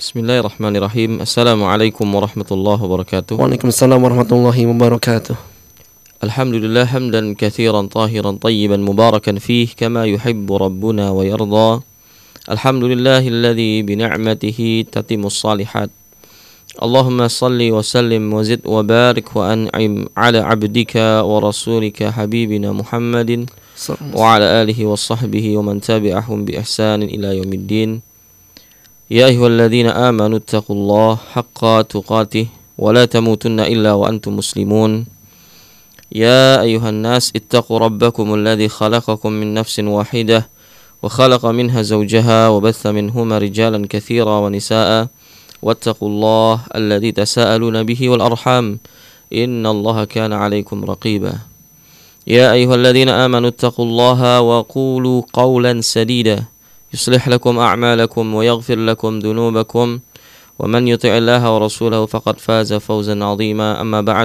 Bismillahirrahmanirrahim. Assalamualaikum warahmatullahi wabarakatuh. Waalaikumsalam warahmatullahi wabarakatuh. Alhamdulillah hamdan katsiran tahiran tayyiban mubarakan fih kama yuhibbu rabbuna wa yarda. Alhamdulillahilladzi bi ni'matihi tatimmus shalihat. Allahumma salli wa sallim wa zid wa barik wa an'im ala 'abdika wa rasulika habibina Muhammadin wa ala alihi wa sahbihi wa man tabi'ahum bi ihsanin ila yaumiddin. يا أيها الذين آمنوا اتقوا الله حق تقاته ولا تموتن إلا وأنتم مسلمون يا أيها الناس اتقوا ربكم الذي خلقكم من نفس واحدة وخلق منها زوجها وبث منهما رجالا كثيرا ونساء واتقوا الله الذي تساءلون به والأرحام إن الله كان عليكم رقيبا يا أيها الذين آمنوا اتقوا الله وقولوا قولا سديدا يصلح لكم أعمالكم ويغفر لكم ذنوبكم ومن يطع الله ورسوله فقد فاز فوزا عظيما. أما بعد.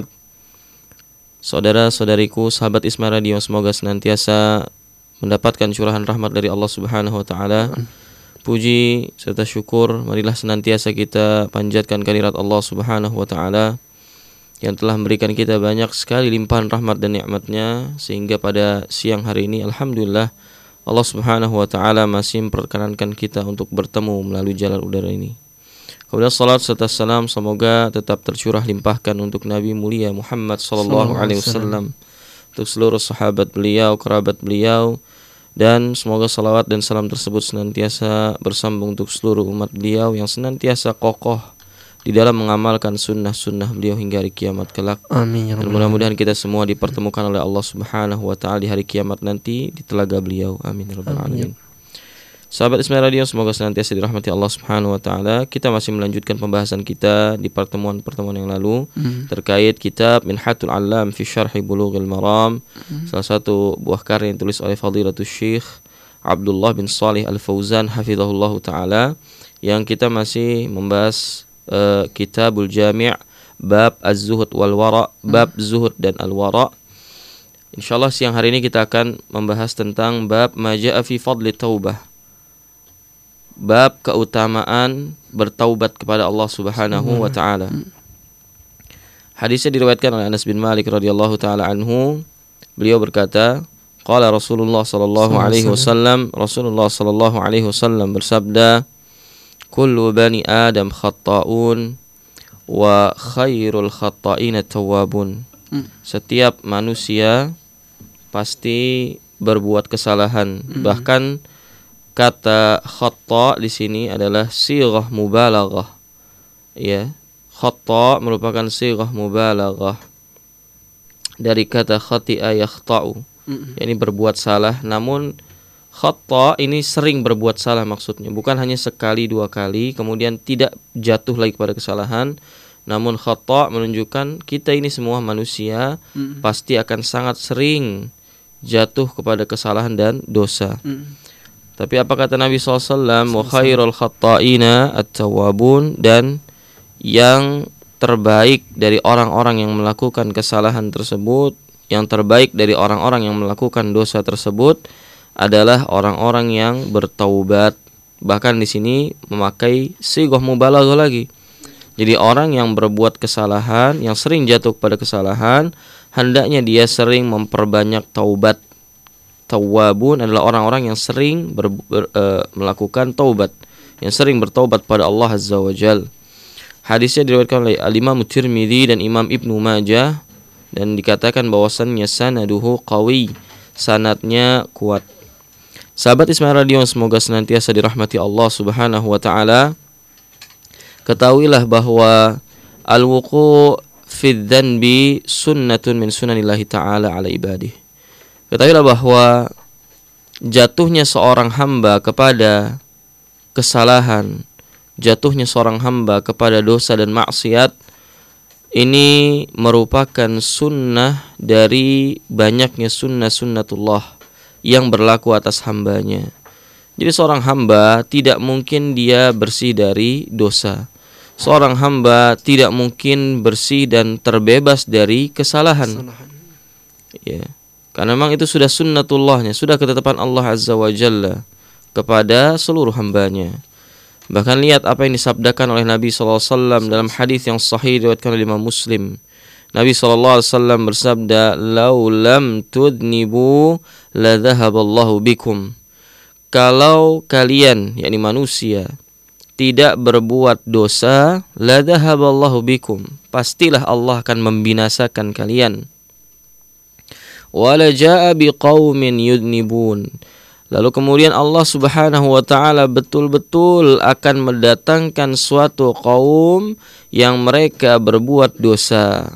Saudara-saudariku, sahabat Isma Radio, semoga senantiasa mendapatkan curahan rahmat dari Allah Subhanahu wa taala. Puji serta syukur marilah senantiasa kita panjatkan kehadirat Allah Subhanahu wa taala yang telah memberikan kita banyak sekali limpahan rahmat dan nikmatnya, sehingga pada siang hari ini alhamdulillah Allah Subhanahu wa taala masih memperkenankan kita untuk bertemu melalui jalan udara ini. Kemudian salat serta salam semoga tetap tercurah limpahkan untuk Nabi mulia Muhammad sallallahu alaihi wasallam, untuk seluruh sahabat beliau, kerabat beliau, dan semoga salawat dan salam tersebut senantiasa bersambung untuk seluruh umat beliau yang senantiasa kokoh di dalam mengamalkan sunnah-sunnah beliau hingga hari kiamat kelak. Amin ya Dan rabbal mudah-mudahan kita semua dipertemukan oleh Allah Subhanahu wa taala di hari kiamat nanti di telaga beliau. Amin ya rabbal alamin. Sahabat Isma Radio, semoga senantiasa dirahmati Allah Subhanahu wa taala. Kita masih melanjutkan pembahasan kita di pertemuan-pertemuan yang lalu terkait kitab Minhatul Allam fi Syarhi Bulughil Maram, salah satu buah karya yang ditulis oleh Fadilatul Syekh Abdullah bin Shalih Al-Fauzan hafizahullahu taala, yang kita masih membahas Kitabul Jami' bab az-zuhud wal wara', bab zuhud dan al-wara'. Insyaallah siang hari ini kita akan membahas tentang bab ma jaa'a fi fadli taubah, bab keutamaan bertaubat kepada Allah Subhanahu wa taala. Hadisnya diriwayatkan oleh Anas bin Malik radhiyallahu taala anhu. Beliau berkata, qala Rasulullah sallallahu alaihi wasallam, Rasulullah sallallahu alaihi wasallam bersabda, kullu bani Adam khatta'un wa khairul khatta'ina tawwabun. Setiap manusia pasti berbuat kesalahan. Bahkan kata khata' di sini adalah sighah mubalaghah. Ya, khata' merupakan sighah mubalaghah dari kata khati'a yakhta'u, yakni berbuat salah. Namun khata' ini sering berbuat salah maksudnya, bukan hanya sekali dua kali kemudian tidak jatuh lagi pada kesalahan. Namun khata' menunjukkan kita ini semua manusia pasti akan sangat sering jatuh kepada kesalahan dan dosa. Tapi apa kata Nabi SAW? Wa khairul khatta'ina at-tawwabun, dan yang terbaik dari orang-orang yang melakukan kesalahan tersebut, yang terbaik dari orang-orang yang melakukan dosa tersebut adalah orang-orang yang bertaubat. Bahkan di sini memakai sighah mubalaghah lagi. Jadi orang yang berbuat kesalahan, yang sering jatuh pada kesalahan, hendaknya dia sering memperbanyak taubat. Tawwabun adalah orang-orang yang sering melakukan taubat, yang sering bertaubat pada Allah Azza wa Jal. Hadisnya diriwayatkan oleh Al-Imam Tirmidzi dan Imam Ibnu Majah, dan dikatakan bahwasannya sanaduhu qawi, sanadnya kuat. Sahabat Isma Radio, semoga senantiasa dirahmati Allah Subhanahu wa taala. Ketahuilah bahwa al-wuqu' fi dzanbi sunnatun min sunanillahi ta'ala ala ibadih. Ketahuilah bahwa jatuhnya seorang hamba kepada kesalahan, jatuhnya seorang hamba kepada dosa dan maksiat, ini merupakan sunnah dari banyaknya sunnah-sunnatullah yang berlaku atas hambanya. Jadi seorang hamba tidak mungkin dia bersih dari dosa. Seorang hamba tidak mungkin bersih dan terbebas dari kesalahan. Ya. Karena memang itu sudah sunnatullahnya, sudah ketetapan Allah Azza wa Jalla kepada seluruh hambanya. Bahkan lihat apa yang disabdakan oleh Nabi SAW dalam hadis yang sahih diriwayatkan oleh Imam Muslim. Nabi SAW bersabda, "Lau lam tudnibu la dhahaballahu bikum." Kalau kalian, yakni manusia, tidak berbuat dosa, la dhahaballahu bikum, pastilah Allah akan membinasakan kalian. Wa la jaa biqaumin yudnibun. Lalu kemudian Allah Subhanahu wa taala betul-betul akan mendatangkan suatu kaum yang mereka berbuat dosa.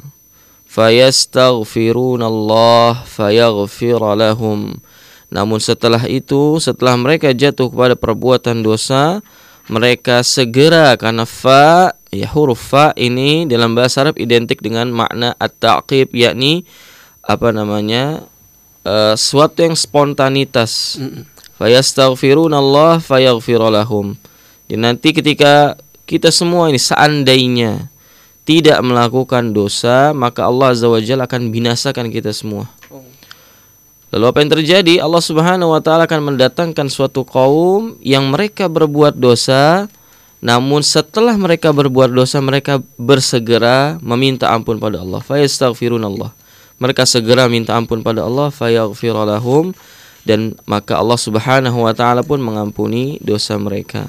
Fayastaghfirunallah fayaghfir lahum. Namun setelah itu, setelah mereka jatuh kepada perbuatan dosa, mereka segera, karena fa, ya huruf fa ini dalam bahasa Arab identik dengan makna at-ta'qib, yakni suatu yang spontanitas. Fayastaghfirunallah fayaghfir lahum. Dan nanti ketika kita semua ini seandainya tidak melakukan dosa, maka Allah Azza wa Jalla akan binasakan kita semua. Lalu apa yang terjadi? Allah Subhanahu wa taala akan mendatangkan suatu kaum yang mereka berbuat dosa, namun setelah mereka berbuat dosa mereka bersegera meminta ampun pada Allah. Fayastaghfirunallah. Mereka segera minta ampun pada Allah, fayaghfir lahum, dan maka Allah Subhanahu wa taala pun mengampuni dosa mereka.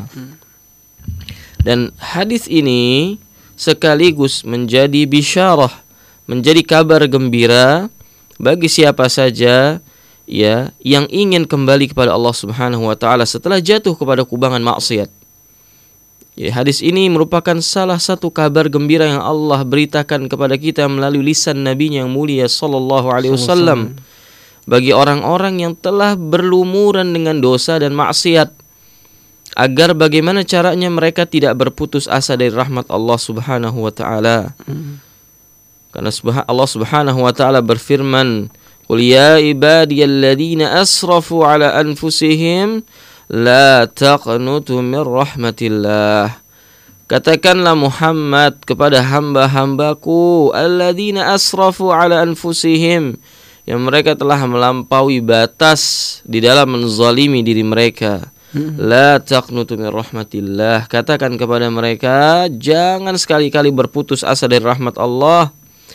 Dan hadis ini sekaligus menjadi bisyarah, menjadi kabar gembira bagi siapa saja ya yang ingin kembali kepada Allah Subhanahu wa taala setelah jatuh kepada kubangan maksiat. Ya, hadis ini merupakan salah satu kabar gembira yang Allah beritakan kepada kita melalui lisan Nabi-Nya yang mulia sallallahu alaihi wasallam bagi orang-orang yang telah berlumuran dengan dosa dan maksiat, agar bagaimana caranya mereka tidak berputus asa dari rahmat Allah Subhanahu wa taala. Karena Allah Subhanahu wa taala berfirman, "Qul ya ibadiyalladzina asrafu ala anfusihim la taqnutu min rahmatillah." Katakanlah Muhammad kepada hamba-hambaku alladzina asrafu ala anfusihim, yang mereka telah melampaui batas di dalam menzalimi diri mereka. La taqnutu min rahmatillah. Katakan kepada mereka, jangan sekali-kali berputus asa dari rahmat Allah.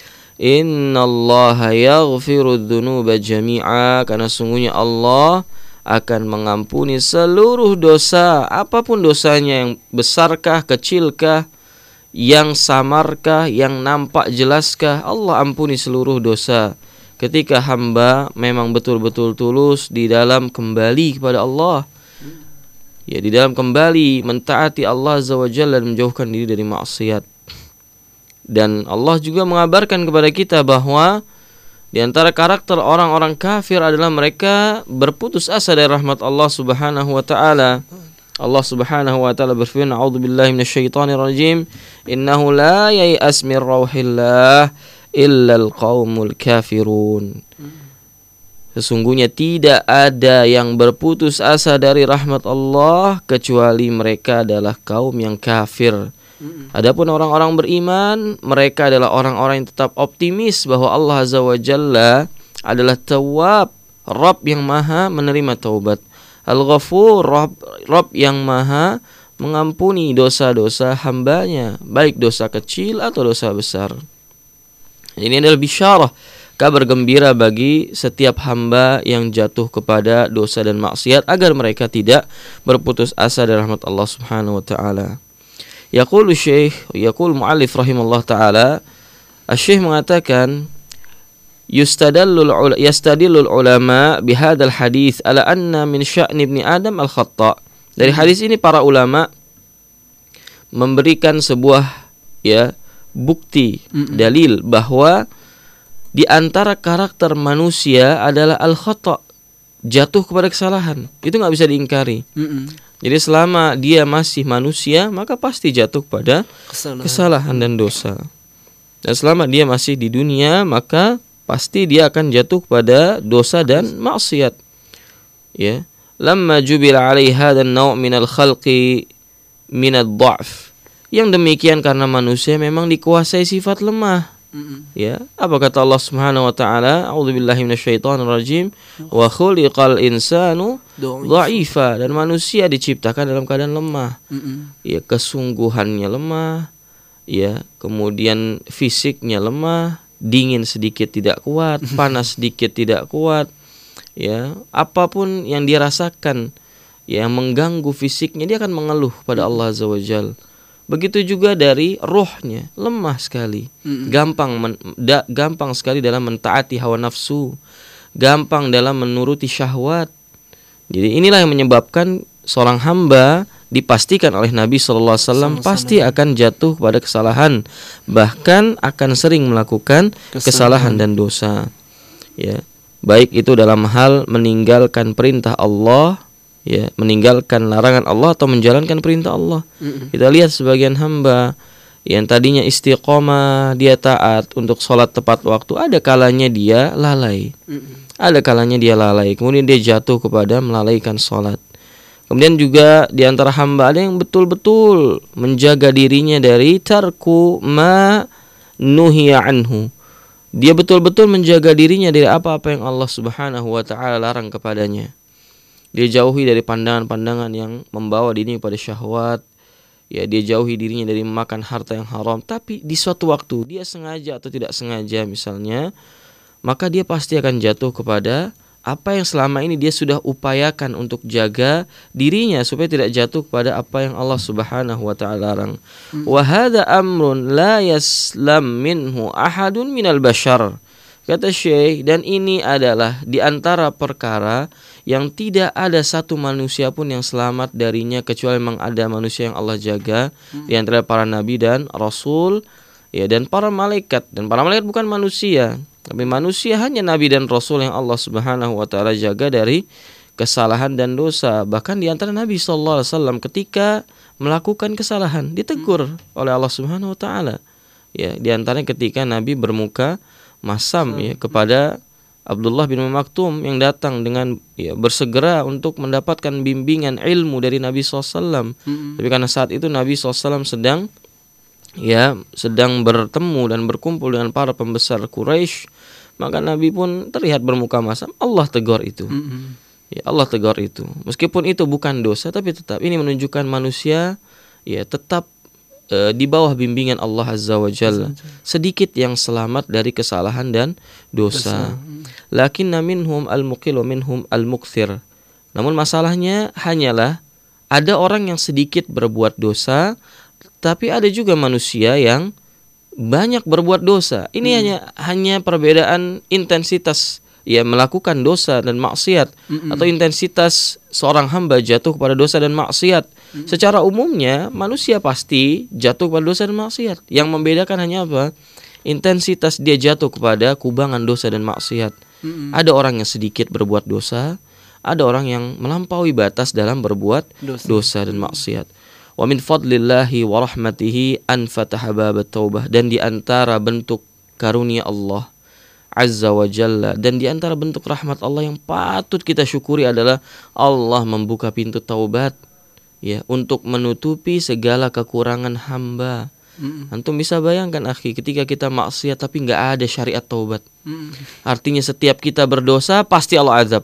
Innallaha yaghfiru dzunuba jami'a. Karena sungguhnya Allah akan mengampuni seluruh dosa, apapun dosanya, yang besarkah, kecilkah, yang samarkah, yang nampak jelaskah, Allah ampuni seluruh dosa. Ketika hamba memang betul-betul tulus di dalam kembali kepada Allah, ya, di dalam kembali mentaati Allah Azza wa Jalla dan menjauhkan diri dari maksiat. Dan Allah juga mengabarkan kepada kita bahwa di antara karakter orang-orang kafir adalah mereka berputus asa dari rahmat Allah Subhanahu wa taala. Allah Subhanahu wa taala berfirman, "A'udzubillahi minasyaitonir rajim. Innahu la yai'as min rauhillah illal qaumul kafirun." Sesungguhnya tidak ada yang berputus asa dari rahmat Allah kecuali mereka adalah kaum yang kafir. Adapun orang-orang beriman, mereka adalah orang-orang yang tetap optimis bahwa Allah Azza wa Jalla adalah Tawwab, Rabb yang maha menerima taubat, Al-Ghafur, Rabb yang maha mengampuni dosa-dosa hambanya, baik dosa kecil atau dosa besar. Ini adalah bisyarah, kabar gembira bagi setiap hamba yang jatuh kepada dosa dan maksiat, agar mereka tidak berputus asa dari rahmat Allah Subhanahu wa taala. Yaqulu mu'allif rahimallahu taala, Asy-Syaikh mengatakan, yastadillul ulama bihadzal hadits ala anna min sya'ni ibni Adam al-khata'. Dari hadis ini para ulama memberikan sebuah bukti, dalil bahwa di antara karakter manusia adalah al-khata', jatuh kepada kesalahan. Itu enggak bisa diingkari. Jadi selama dia masih manusia, maka pasti jatuh pada kesalahan dan dosa. Dan selama dia masih di dunia, maka pasti dia akan jatuh pada dosa dan maksiat. Ya, lamma jubila 'alaihi hadan naw' minal khalqi minad dha'f. Yang demikian karena manusia memang dikuasai sifat lemah. Ya, apa kata Allah Subhanahu wa taala? A'udzubillahi minasyaitonirrajim. Wa khuliqal insanu dha'ifa, dan manusia diciptakan dalam keadaan lemah. Ya, kesungguhannya lemah, ya, kemudian fisiknya lemah, dingin sedikit tidak kuat, panas sedikit tidak kuat. Ya, apapun yang dia rasakan yang mengganggu fisiknya, dia akan mengeluh pada Allah Azza wa Jalla. Begitu juga dari rohnya, lemah sekali, gampang sekali dalam mentaati hawa nafsu, gampang dalam menuruti syahwat. Jadi inilah yang menyebabkan seorang hamba dipastikan oleh Nabi SAW pasti akan jatuh pada kesalahan, bahkan akan sering melakukan kesalahan dan dosa. Ya, baik itu dalam hal meninggalkan perintah Allah, ya, meninggalkan larangan Allah, atau menjalankan perintah Allah. Kita lihat sebagian hamba yang tadinya istiqomah, dia taat untuk sholat tepat waktu, ada kalanya dia lalai. Ada kalanya dia lalai, kemudian dia jatuh kepada melalaikan sholat. Kemudian juga di antara hamba ada yang betul-betul menjaga dirinya dari tarku ma nuhiya anhu. Dia betul-betul menjaga dirinya dari apa-apa yang Allah Subhanahu wa taala larang kepadanya. Dia jauhi dari pandangan-pandangan yang membawa dirinya pada syahwat. Ya, dia jauhi dirinya dari memakan harta yang haram. Tapi di suatu waktu dia sengaja atau tidak sengaja misalnya, maka dia pasti akan jatuh kepada apa yang selama ini dia sudah upayakan untuk jaga dirinya supaya tidak jatuh kepada apa yang Allah Subhanahu wa taala larang. Wa hadza amrun la yaslam minhu ahadun minal bashar. Kata Syekh, dan ini adalah di antara perkara yang tidak ada satu manusia pun yang selamat darinya, kecuali memang ada manusia yang Allah jaga di antara para nabi dan rasul, ya, dan para malaikat. Dan para malaikat bukan manusia, tapi manusia hanya nabi dan rasul yang Allah Subhanahu wa taala jaga dari kesalahan dan dosa. Bahkan di antara Nabi sallallahu alaihi wasallam ketika melakukan kesalahan ditegur oleh Allah Subhanahu wa taala. Ya, di antaranya ketika Nabi bermuka masam, ya, kepada Abdullah bin Maktum yang datang dengan, ya, bersegera untuk mendapatkan bimbingan ilmu dari Nabi SAW. Tapi karena saat itu Nabi SAW sedang bertemu dan berkumpul dengan para pembesar Quraisy, maka Nabi pun terlihat bermuka masam. Allah tegur itu. Ya, Allah tegur itu. Meskipun itu bukan dosa, tapi tetap ini menunjukkan manusia, ya, tetap di bawah bimbingan Allah Azza wa Jalla. Sedikit yang selamat dari kesalahan dan dosa. Lakinna minhum al-muqil wa minhum al-mukthir. Namun masalahnya hanyalah ada orang yang sedikit berbuat dosa, tapi ada juga manusia yang banyak berbuat dosa. Ini hanya perbedaan intensitas, ya, melakukan dosa dan maksiat, atau intensitas seorang hamba jatuh kepada dosa dan maksiat. Secara umumnya manusia pasti jatuh kepada dosa dan maksiat. Yang membedakan hanya apa? Intensitas dia jatuh kepada kubangan dosa dan maksiat. Ada orang yang sedikit berbuat dosa, ada orang yang melampaui batas dalam berbuat dosa dan maksiat. Wa min fadlillahi wa rahmatihi an fataha babat taubah, dan di antara bentuk karunia Allah Azza wa Jalla, dan di antara bentuk rahmat Allah yang patut kita syukuri adalah Allah membuka pintu taubat, ya, untuk menutupi segala kekurangan hamba. Antum bisa bayangkan, akhi, ketika kita maksiat tapi nggak ada syariat taubat, artinya setiap kita berdosa pasti Allah azab.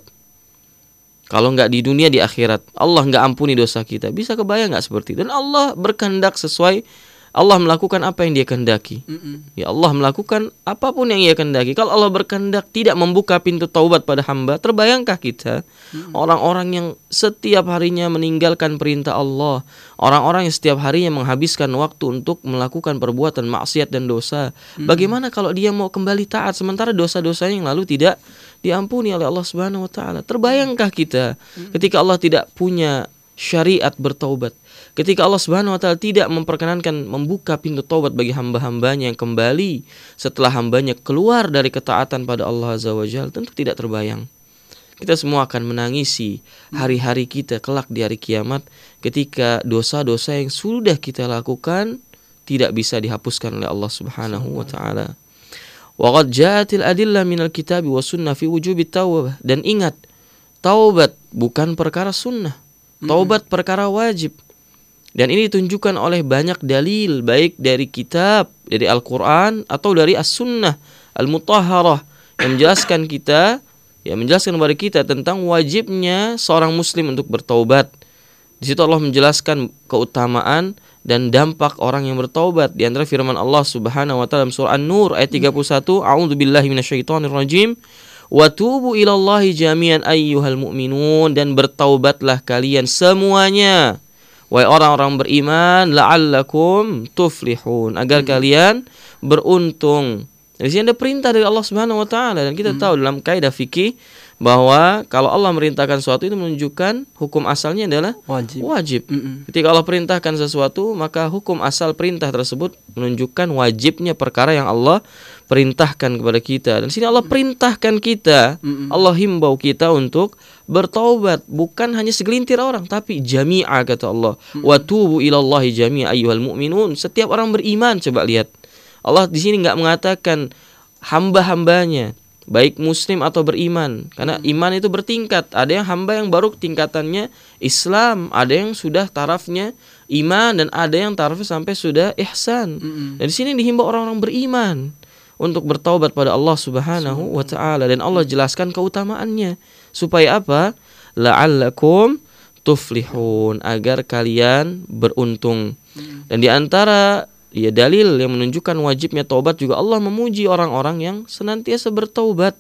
Kalau nggak di dunia, di akhirat Allah nggak ampuni dosa kita. Bisa kebayang nggak seperti itu? Dan Allah berkehendak sesuai, Allah melakukan apa yang Dia kehendaki. Ya, Allah melakukan apapun yang Dia kehendaki. Kalau Allah berkehendak tidak membuka pintu taubat pada hamba, terbayangkah kita orang-orang yang setiap harinya meninggalkan perintah Allah, orang-orang yang setiap harinya menghabiskan waktu untuk melakukan perbuatan maksiat dan dosa. Bagaimana kalau dia mau kembali taat sementara dosa-dosanya yang lalu tidak diampuni oleh Allah Subhanahu wa taala? Terbayangkah kita ketika Allah tidak punya syariat bertaubat, ketika Allah Subhanahu wa taala tidak memperkenankan membuka pintu taubat bagi hamba-hambanya yang kembali setelah hambanya keluar dari ketaatan pada Allah Azza wa Jalla? Tentu tidak terbayang. Kita semua akan menangisi hari-hari kita kelak di hari kiamat ketika dosa-dosa yang sudah kita lakukan tidak bisa dihapuskan oleh Allah Subhanahu wa taala. Wa qad ja'atil adillah minal kitabi was sunnah fi wujubi taubah. Dan ingat, taubat bukan perkara sunnah. Taubat perkara wajib. Dan ini ditunjukkan oleh banyak dalil, baik dari kitab, dari Al-Quran atau dari As-Sunnah Al-Mutahharah yang menjelaskan kepada kita tentang wajibnya seorang muslim untuk bertaubat. Di situ Allah menjelaskan keutamaan dan dampak orang yang bertaubat. Di antara firman Allah Subhanahu wa taala dalam surah An-Nur ayat 31, A'udzubillahi minasyaitonirrajim. Wa tubu ilallahi jami'an ayyuhal mu'minun, dan bertaubatlah kalian semuanya wahai orang-orang beriman, la'allakum tuflihun, agar kalian beruntung. Di sini ada perintah dari Allah Subhanahu wa taala, dan kita tahu dalam kaidah fikih bahwa kalau Allah merintahkan sesuatu itu menunjukkan hukum asalnya adalah wajib. Ketika Allah perintahkan sesuatu, maka hukum asal perintah tersebut menunjukkan wajibnya perkara yang Allah perintahkan kepada kita. Dan sini Allah perintahkan kita, Allah himbau kita untuk bertaubat, bukan hanya segelintir orang, tapi jami'a, kata Allah. Wa tubu ilallahi jami'a ayyuhal mu'minun. Setiap orang beriman, coba lihat. Allah di sini enggak mengatakan hamba-hambanya, baik muslim atau beriman, karena iman itu bertingkat. Ada yang hamba yang baru tingkatannya Islam, ada yang sudah tarafnya iman, dan ada yang tarafnya sampai sudah ihsan. Dan di sini dihimbau orang-orang beriman untuk bertaubat pada Allah Subhanahu wa taala, dan Allah jelaskan keutamaannya supaya apa? La'allakum tuflihun, agar kalian beruntung. Dan di antara dalil yang menunjukkan wajibnya taubat juga Allah memuji orang-orang yang senantiasa bertaubat.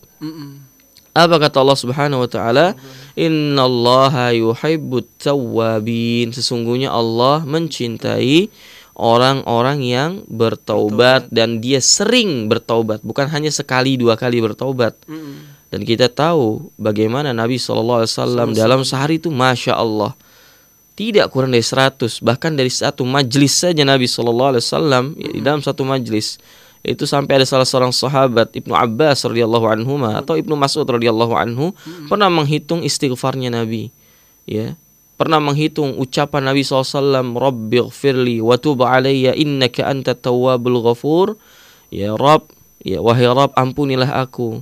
Apa kata Allah Subhanahu wa taala? Innallaha yuhibbut tawwabin. Sesungguhnya Allah mencintai orang-orang yang bertaubat, dan dia sering bertaubat, bukan hanya sekali dua kali bertaubat. Dan kita tahu bagaimana Nabi SAW dalam sehari itu Masya Allah tidak kurang dari 100, bahkan dari satu majlis saja Nabi SAW, di dalam satu majlis itu sampai ada salah seorang sahabat Ibnu Abbas radhiyallahu anhuma atau Ibnu Mas'ud radhiyallahu anhu pernah menghitung istighfarnya Nabi, pernah menghitung ucapan Nabi SAW, Rabbighfirli wa tub alayya innaka antat tawwabul ghafur. Ya Rabb, wahai Rabb, ampunilah aku.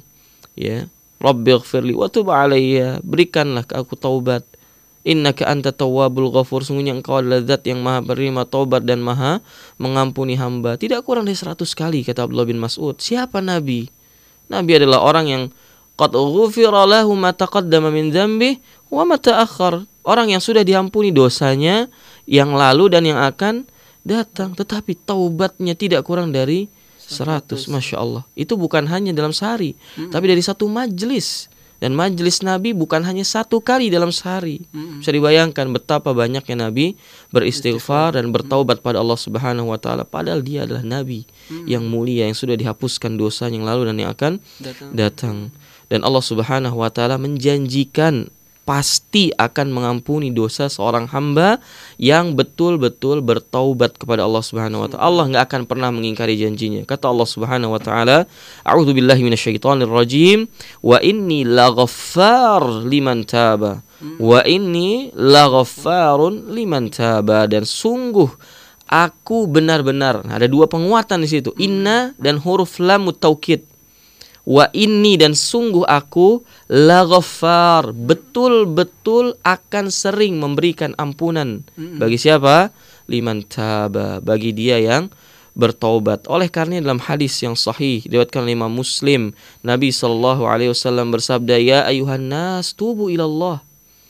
Rabbighfirli wa tub alayya, berikanlah ke aku taubat. Innaka anta tawwabul ghafur, sungguhnya engkau adalah zat yang maha penerima taubat dan maha mengampuni hamba. Tidak kurang dari 100 kali, kata Abdullah bin Mas'ud. Siapa Nabi? Nabi adalah orang yang qad ghufira lahu ma taqaddama min dzambi wa ma ta'akhkhar, orang yang sudah diampuni dosanya yang lalu dan yang akan datang, tetapi taubatnya tidak kurang dari 100. Masya Allah. Itu bukan hanya dalam sehari, tapi dari satu majlis. Dan majlis Nabi bukan hanya satu kali dalam sehari. Bisa dibayangkan betapa banyaknya Nabi beristighfar dan bertaubat pada Allah Subhanahu wa taala, padahal dia adalah Nabi yang mulia, yang sudah dihapuskan dosa yang lalu dan yang akan datang. Dan Allah Subhanahu wa taala menjanjikan pasti akan mengampuni dosa seorang hamba yang betul-betul bertaubat kepada Allah Subhanahu wa taala. Allah enggak akan pernah mengingkari janjinya. Kata Allah Subhanahu wa taala, A'udzubillahi minasyaitonirrajim, wa inni laghaffar liman taba. Wa inni laghaffarun liman taba, dan sungguh aku benar-benar. Ada dua penguatan di situ, inna dan huruf lam taukid. Wa inni, dan sungguh aku, laghaffar, betul-betul akan sering memberikan ampunan. Bagi siapa? Liman taba, bagi dia yang bertaubat. Oleh karena dalam hadis yang sahih diriwayatkan oleh Imam Muslim, Nabi SAW bersabda, ya ayuhan nas tubu ilallah,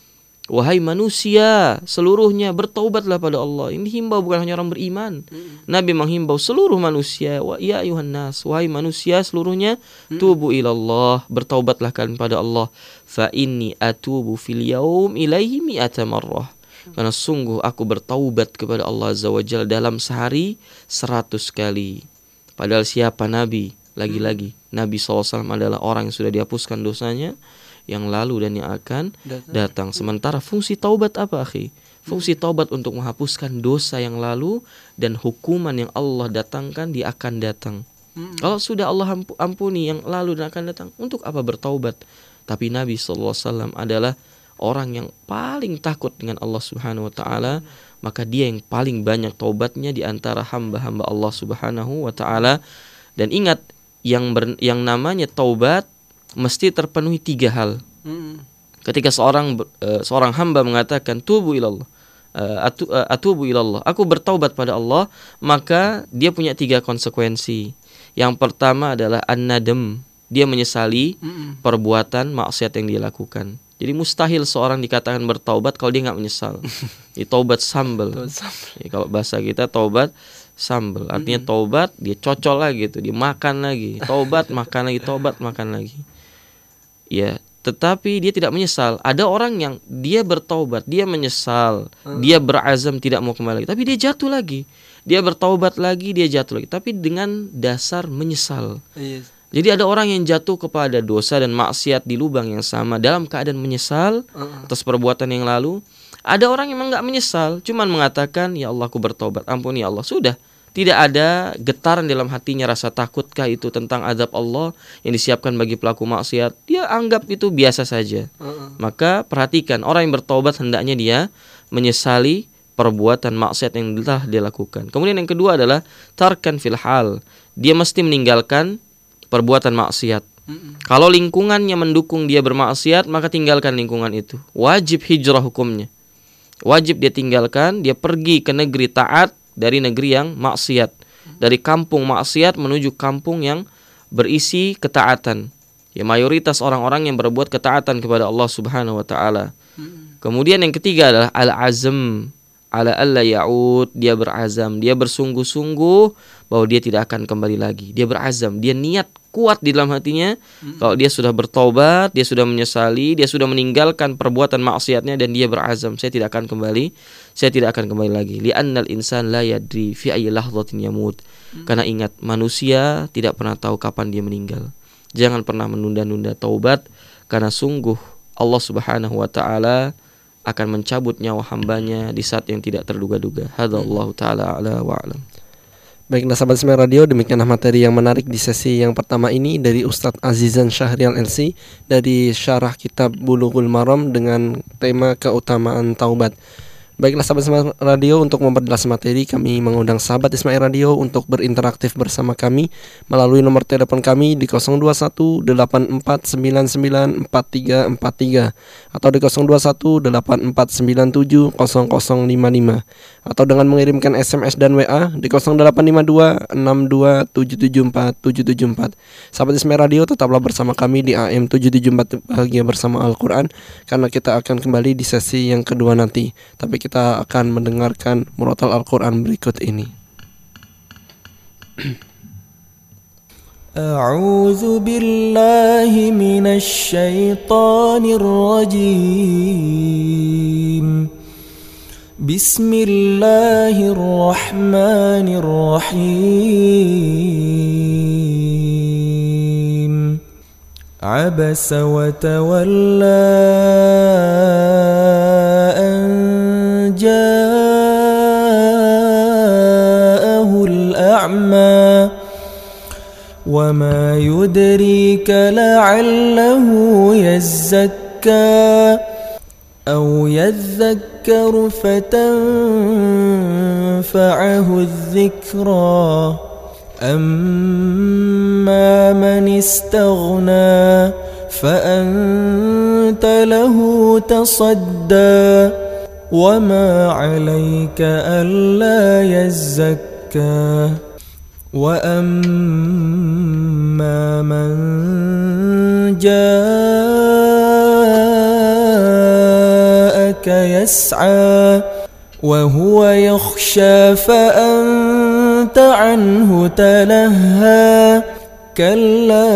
wahai manusia seluruhnya, bertaubatlah pada Allah. Ini himbau bukan hanya orang beriman. Nabi menghimbau seluruh manusia. Ya ayuhan nas, wahai manusia seluruhnya, tubu ilallah, bertaubatlah kalian pada Allah. Fa inni atubu fil yaum ilaihi mi'ata marrah. Karena sungguh aku bertaubat kepada Allah Azza wa Jalla dalam sehari 100 kali. Padahal siapa Nabi? Lagi-lagi Nabi SAW adalah orang yang sudah dihapuskan dosanya yang lalu dan yang akan datang. Sementara fungsi taubat apa, akhi? Fungsi taubat untuk menghapuskan dosa yang lalu dan hukuman yang Allah datangkan dia akan datang. Kalau sudah Allah ampuni yang lalu dan akan datang, untuk apa bertaubat? Tapi Nabi SAW adalah orang yang paling takut dengan Allah Subhanahu wa taala, maka dia yang paling banyak taubatnya di antara hamba-hamba Allah Subhanahu wa taala. Dan ingat, yang namanya taubat mesti terpenuhi 3 hal. Ketika seorang hamba mengatakan tubu ilallah, atubu ilallah, aku bertaubat pada Allah, maka dia punya 3 konsekuensi. Yang pertama adalah an-nadam, dia menyesali perbuatan maksiat yang dia lakukan. Jadi mustahil seorang dikatakan bertaubat kalau dia nggak menyesal. Taubat sambal. Kalau bahasa kita taubat sambal, artinya taubat dia cocol lagi, dia makan lagi, taubat makan lagi, taubat makan lagi. Ya, tetapi dia tidak menyesal. Ada orang yang dia bertaubat, dia menyesal, dia berazam tidak mau kembali lagi, tapi dia jatuh lagi. Dia bertaubat lagi, dia jatuh lagi, tapi dengan dasar menyesal. Yes. Jadi ada orang yang jatuh kepada dosa dan maksiat di lubang yang sama dalam keadaan menyesal atas perbuatan yang lalu. Ada orang yang memang nggak menyesal, cuman mengatakan, ya Allah aku bertaubat, ampuni ya Allah. Sudah, tidak ada getaran dalam hatinya, rasa takutkah itu tentang azab Allah yang disiapkan bagi pelaku maksiat. Dia anggap itu biasa saja. Maka perhatikan, orang yang bertaubat hendaknya dia menyesali perbuatan maksiat yang telah dia lakukan. Kemudian yang kedua adalah tarkan fil hal. Dia mesti meninggalkan perbuatan maksiat. Kalau lingkungannya mendukung dia bermaksiat, maka tinggalkan lingkungan itu. Wajib hijrah hukumnya. Wajib dia tinggalkan, dia pergi ke negeri taat dari negeri yang maksiat. Dari kampung maksiat menuju kampung yang berisi ketaatan. Ya, mayoritas orang-orang yang berbuat ketaatan kepada Allah Subhanahu wa taala. Kemudian yang ketiga adalah al-azm ala alla ya'ud, dia berazam, dia bersungguh-sungguh bahwa dia tidak akan kembali lagi. Dia berazam, dia niat kuat di dalam hatinya kalau dia sudah bertaubat, dia sudah menyesali, dia sudah meninggalkan perbuatan maksiatnya dan dia berazam, saya tidak akan kembali lagi. Li'annal insan la yadri fi ayyi lahdhatin yamut. Karena ingat, manusia tidak pernah tahu kapan dia meninggal. Jangan pernah menunda-nunda taubat, karena sungguh Allah Subhanahu wa taala akan mencabut nyawa hambanya di saat yang tidak terduga-duga. Hadallahu taala ala wa alam. Baiklah sahabat Ismail Radio, demikianlah materi yang menarik di sesi yang pertama ini dari Ustadz Azizan Syahrial LC dari syarah kitab Bulughul Maram dengan tema keutamaan taubat. Baiklah sahabat Ismail Radio, untuk memperjelas materi kami mengundang sahabat Ismail Radio untuk berinteraktif bersama kami melalui nomor telepon kami di 02184994343 atau di 02184970055 atau dengan mengirimkan SMS dan WA di 085262774774. Sahabat Ismail Radio, tetaplah bersama kami di AM 774 Bahagia Bersama Al-Quran, karena kita akan kembali di sesi yang kedua nanti. Tapi kita akan mendengarkan murotal Al-Quran berikut ini. A'udzu billahi minasy syaithanir rajim. Bismillahirrahmanirrahim. Abasa wa tawalla جاءه الأعمى وما يدريك لعله يزكى أو يذكر فتنفعه الذكرى أما من استغنى فأنت له تصدى وما عليك ألا يزكى وأما من جاءك يسعى وهو يخشى فأنت عنه تلهى كلا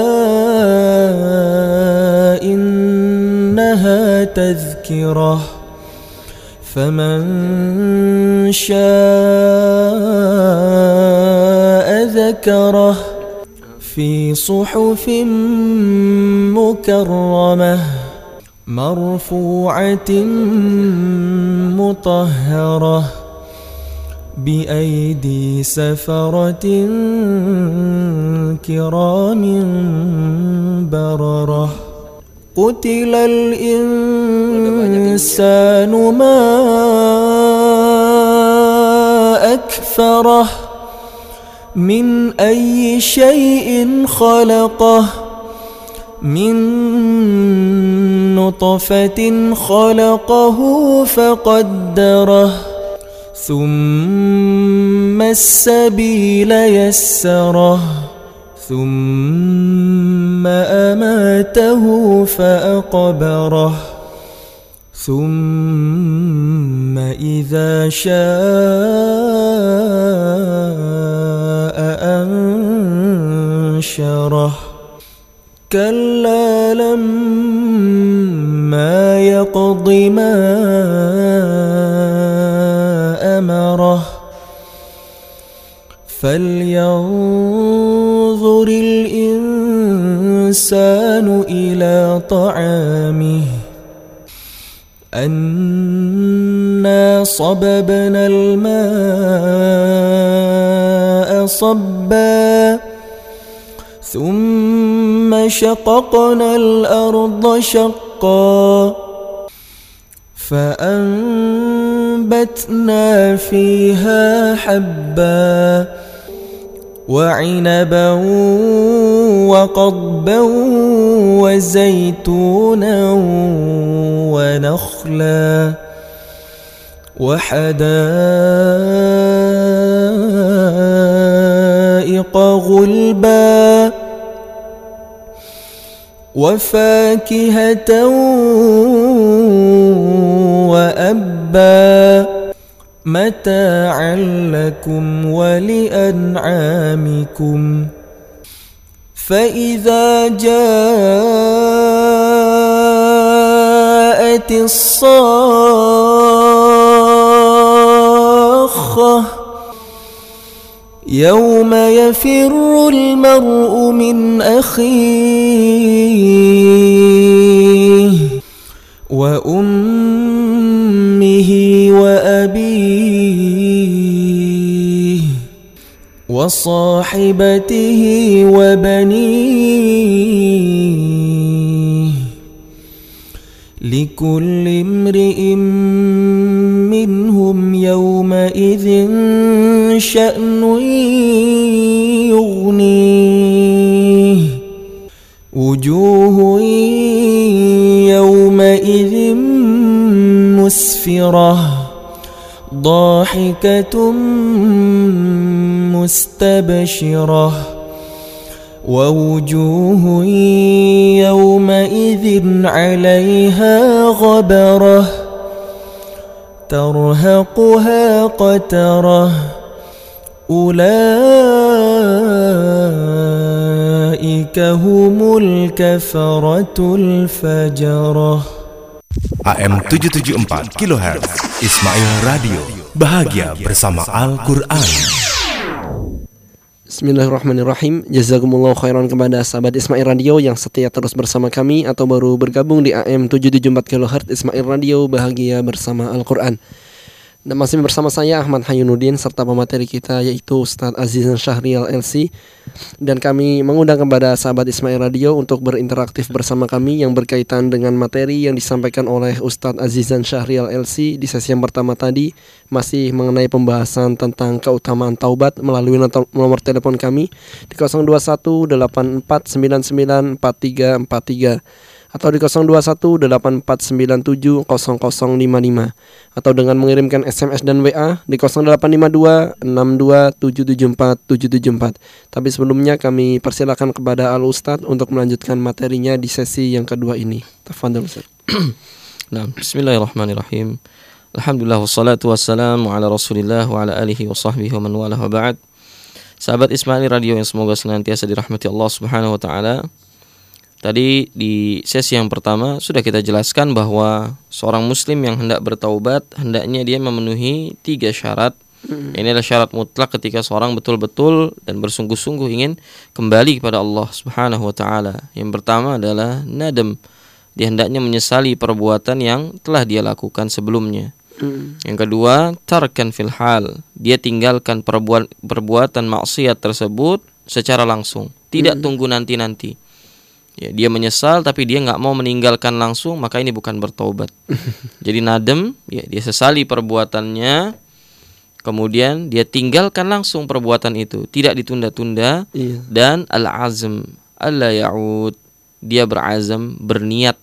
إنها تذكرة فمن شاء ذكره في صحف مكرمة مرفوعة مطهرة بأيدي سفرة كرام بررة قتل الإنسان ما أكفره من أي شيء خلقه من نطفة خلقه فقدره ثم السبيل يسره ثم أماته فأقبره ثم إذا شاء أنشره كلا لما يقض ما أمره فلينظر الإنسان إلى طعامه أنا صببنا الماء صبا ثم شققنا الأرض شقا فأنبتنا فيها حبا وعنبا وقضبا وزيتونا ونخلا وحدائق غلبا وفاكهة وأبا متاعا لكم ولأنعامكم فإذا جاءت الصاخة يوم يفر المرء من أخيه وأمه وأبيه وصاحبته وبنيه لكل امرئ منهم يومئذ شأن يغنيه وجوه يومئذ مسفرة ضاحكة مستبشرة ووجوه يومئذ عليها غبرة ترهقها قترة أولئك هم الكفرة الفجرة. AM 774 kHz Ismail Radio, bahagia bersama Al-Quran. Bismillahirrahmanirrahim. Jazakumullah khairan kepada sahabat Ismail Radio yang setia terus bersama kami atau baru bergabung di AM 774 kHz Ismail Radio, bahagia bersama Al-Quran. Dan masih bersama saya Ahmad Hayunuddin serta pemateri kita yaitu Ustadz Azizan Syahrial LC. Dan kami mengundang kepada sahabat Ismail Radio untuk berinteraktif bersama kami yang berkaitan dengan materi yang disampaikan oleh Ustadz Azizan Syahrial LC di sesi yang pertama tadi, masih mengenai pembahasan tentang keutamaan taubat melalui nomor telepon kami di 02184994343 atau di 02184970055 atau dengan mengirimkan SMS dan WA di 085262774774. Tapi sebelumnya kami persilakan kepada Al-Ustadz untuk melanjutkan materinya di sesi yang kedua ini. Tafadhol Ustaz. Nah, bismillahirrahmanirrahim. Alhamdulillah wassalatu wassalamu ala Rasulillah wa ala alihi wa sahbihi wa man walah wa ba'd. Sahabat Ismail Radio yang semoga senantiasa dirahmati Allah Subhanahu wa taala. Tadi di sesi yang pertama sudah kita jelaskan bahwa seorang muslim yang hendak bertaubat hendaknya dia memenuhi 3 syarat. Ini adalah syarat mutlak ketika seorang betul-betul dan bersungguh-sungguh ingin kembali kepada Allah Subhanahu wa taala. Yang pertama adalah nadam. Dia hendaknya menyesali perbuatan yang telah dia lakukan sebelumnya. Yang kedua, tarkan fil hal. Dia tinggalkan perbuatan maksiat tersebut secara langsung, tidak tunggu nanti-nanti. Ya, dia menyesal tapi dia nggak mau meninggalkan langsung, maka ini bukan bertaubat. Jadi nadem, ya, dia sesali perbuatannya, kemudian dia tinggalkan langsung perbuatan itu, tidak ditunda-tunda. Dan al-azm alla ya'ud, dia berazam, berniat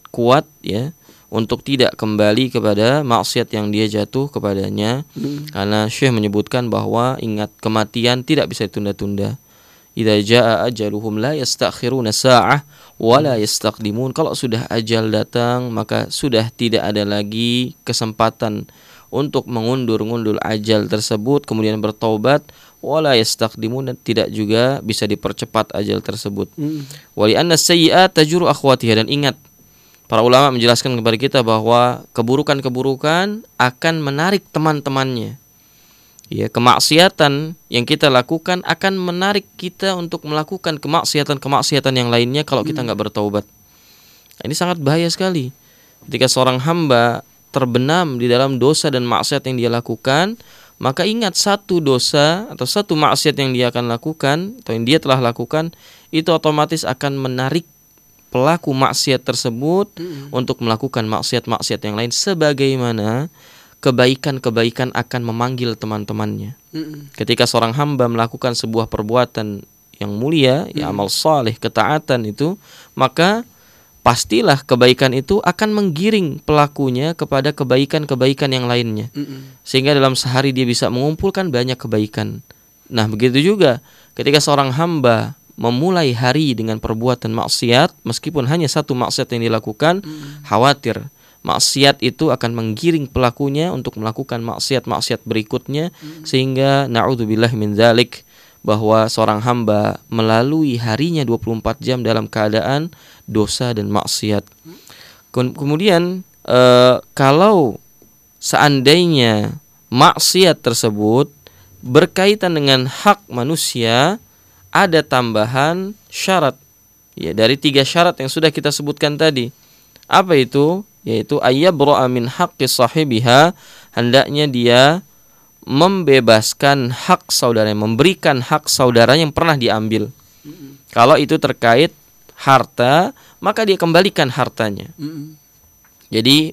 kuat ya untuk tidak kembali kepada maksiat yang dia jatuh kepadanya. Karena Syekh menyebutkan bahwa ingat, kematian tidak bisa ditunda-tunda. Idza jaa ajaluhum la yastakhiruna sa'ah wa la yastaqdimun. Kalau sudah ajal datang, maka sudah tidak ada lagi kesempatan untuk mengundur-undur ajal tersebut kemudian bertaubat, wala yastaqdimun, dan tidak juga bisa dipercepat ajal tersebut. Wa li anna sayyi'at tajuru akhwatiha, dan ingat, para ulama menjelaskan kepada kita bahwa keburukan-keburukan akan menarik teman-temannya. Ya, kemaksiatan yang kita lakukan akan menarik kita untuk melakukan kemaksiatan yang lainnya kalau kita nggak bertaubat. Nah, ini sangat bahaya sekali. Ketika seorang hamba terbenam di dalam dosa dan maksiat yang dia lakukan, maka ingat, satu dosa atau satu maksiat yang dia akan lakukan atau yang dia telah lakukan itu otomatis akan menarik pelaku maksiat tersebut untuk melakukan maksiat-maksiat yang lain, sebagaimana kebaikan-kebaikan akan memanggil teman-temannya. Ketika seorang hamba melakukan sebuah perbuatan yang mulia, ya amal saleh, ketaatan itu, maka pastilah kebaikan itu akan menggiring pelakunya kepada kebaikan-kebaikan yang lainnya. Sehingga dalam sehari dia bisa mengumpulkan banyak kebaikan. Nah, begitu juga ketika seorang hamba memulai hari dengan perbuatan maksiat, meskipun hanya satu maksiat yang dilakukan, khawatir maksiat itu akan menggiring pelakunya untuk melakukan maksiat-maksiat berikutnya, sehingga na'udzubillah min dzalik, bahwa seorang hamba melalui harinya 24 jam dalam keadaan dosa dan maksiat. Kemudian kalau seandainya maksiat tersebut berkaitan dengan hak manusia, ada tambahan syarat ya dari 3 syarat yang sudah kita sebutkan tadi. Apa itu? Yaitu ayyabra'a min haqqi sahibiha, hendaknya dia membebaskan hak saudara, memberikan hak saudara yang pernah diambil. Kalau itu terkait harta, maka dia kembalikan hartanya. Jadi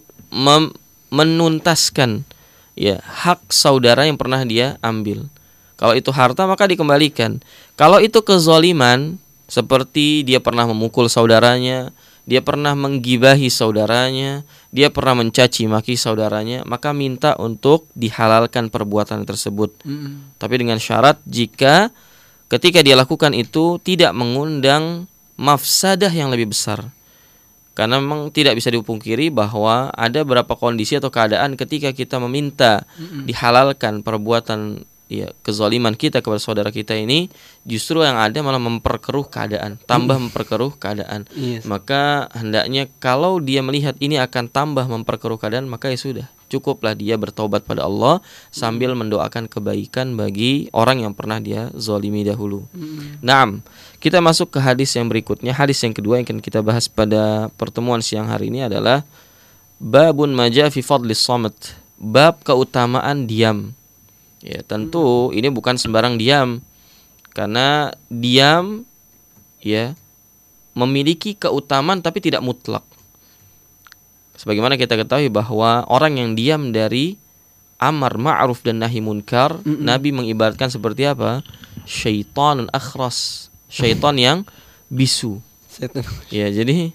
menuntaskan ya hak saudara yang pernah dia ambil. Kalau itu harta, maka dikembalikan. Kalau itu kezaliman, seperti dia pernah memukul saudaranya, dia pernah menggibahi saudaranya, dia pernah mencaci maki saudaranya, maka minta untuk dihalalkan perbuatan tersebut. Tapi dengan syarat jika ketika dia lakukan itu tidak mengundang mafsadah yang lebih besar. Karena memang tidak bisa dipungkiri bahwa ada beberapa kondisi atau keadaan ketika kita meminta dihalalkan perbuatan ya kezaliman kita kepada saudara kita ini, justru yang ada malah memperkeruh keadaan, tambah memperkeruh keadaan. Maka hendaknya kalau dia melihat ini akan tambah memperkeruh keadaan, maka ya sudah, cukuplah dia bertaubat pada Allah sambil mendoakan kebaikan bagi orang yang pernah dia zalimi dahulu. Naam, kita masuk ke hadis yang berikutnya. Hadis yang kedua yang akan kita bahas pada pertemuan siang hari ini adalah babun maja fi fadlis samat, bab keutamaan diam. Ya, tentu ini bukan sembarang diam, karena diam ya memiliki keutamaan tapi tidak mutlak. Sebagaimana kita ketahui bahwa orang yang diam dari amar ma'ruf dan nahi munkar, Nabi mengibaratkan seperti apa? Syaitan akhras, syaitan yang bisu. Ya, jadi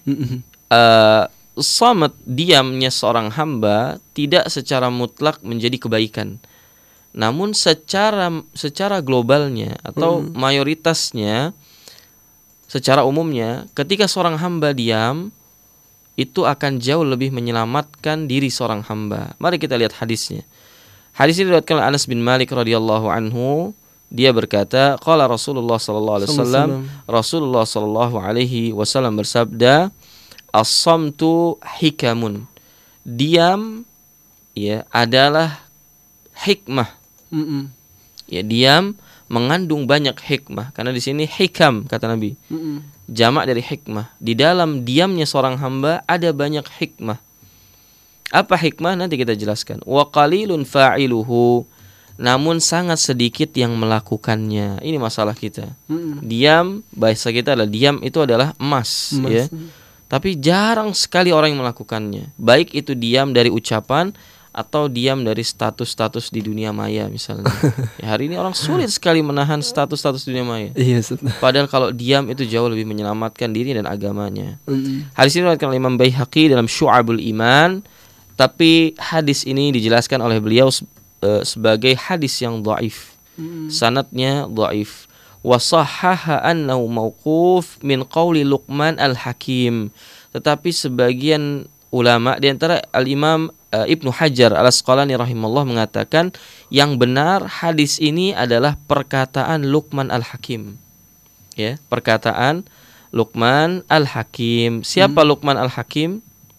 samat, diamnya seorang hamba tidak secara mutlak menjadi kebaikan. Namun secara globalnya atau mayoritasnya, secara umumnya, ketika seorang hamba diam, itu akan jauh lebih menyelamatkan diri seorang hamba. Mari kita lihat hadisnya. Hadis ini diriwayatkan oleh Anas bin Malik radhiyallahu anhu. Dia berkata, qala Rasulullah sallallahu alaihi wasallam, Rasulullah sallallahu alaihi wasallam bersabda, as-samtu hikamun. Diam ya adalah hikmah. Ya, diam mengandung banyak hikmah, karena di sini hikam kata Nabi. Jamak dari hikmah. Di dalam diamnya seorang hamba ada banyak hikmah. Apa hikmah? Nanti kita jelaskan. Wa qalilun fa'iluhu, namun sangat sedikit yang melakukannya. Ini masalah kita. Diam, bahasa kita adalah diam itu adalah emas. Ya. Tapi jarang sekali orang yang melakukannya. Baik itu diam dari ucapan atau diam dari status-status di dunia maya misalnya. Ya, hari ini orang sulit sekali menahan status-status dunia maya. Iya, Ustaz. Padahal kalau diam itu jauh lebih menyelamatkan diri dan agamanya. Hadis ini diriwayatkan oleh Imam Baihaqi dalam Syu'abul Iman, tapi hadis ini dijelaskan oleh beliau sebagai hadis yang dhaif. Sanadnya dhaif. Wa sahhaha annahu mauquf min qauli Luqman al-Hakim. Tetapi sebagian ulama di antara Al-Imam Ibnu Hajar Al-Asqalani rahimahullah mengatakan yang benar hadis ini adalah perkataan Luqman Al-Hakim. Ya, perkataan Luqman Al-Hakim. Siapa Luqman Al-Hakim?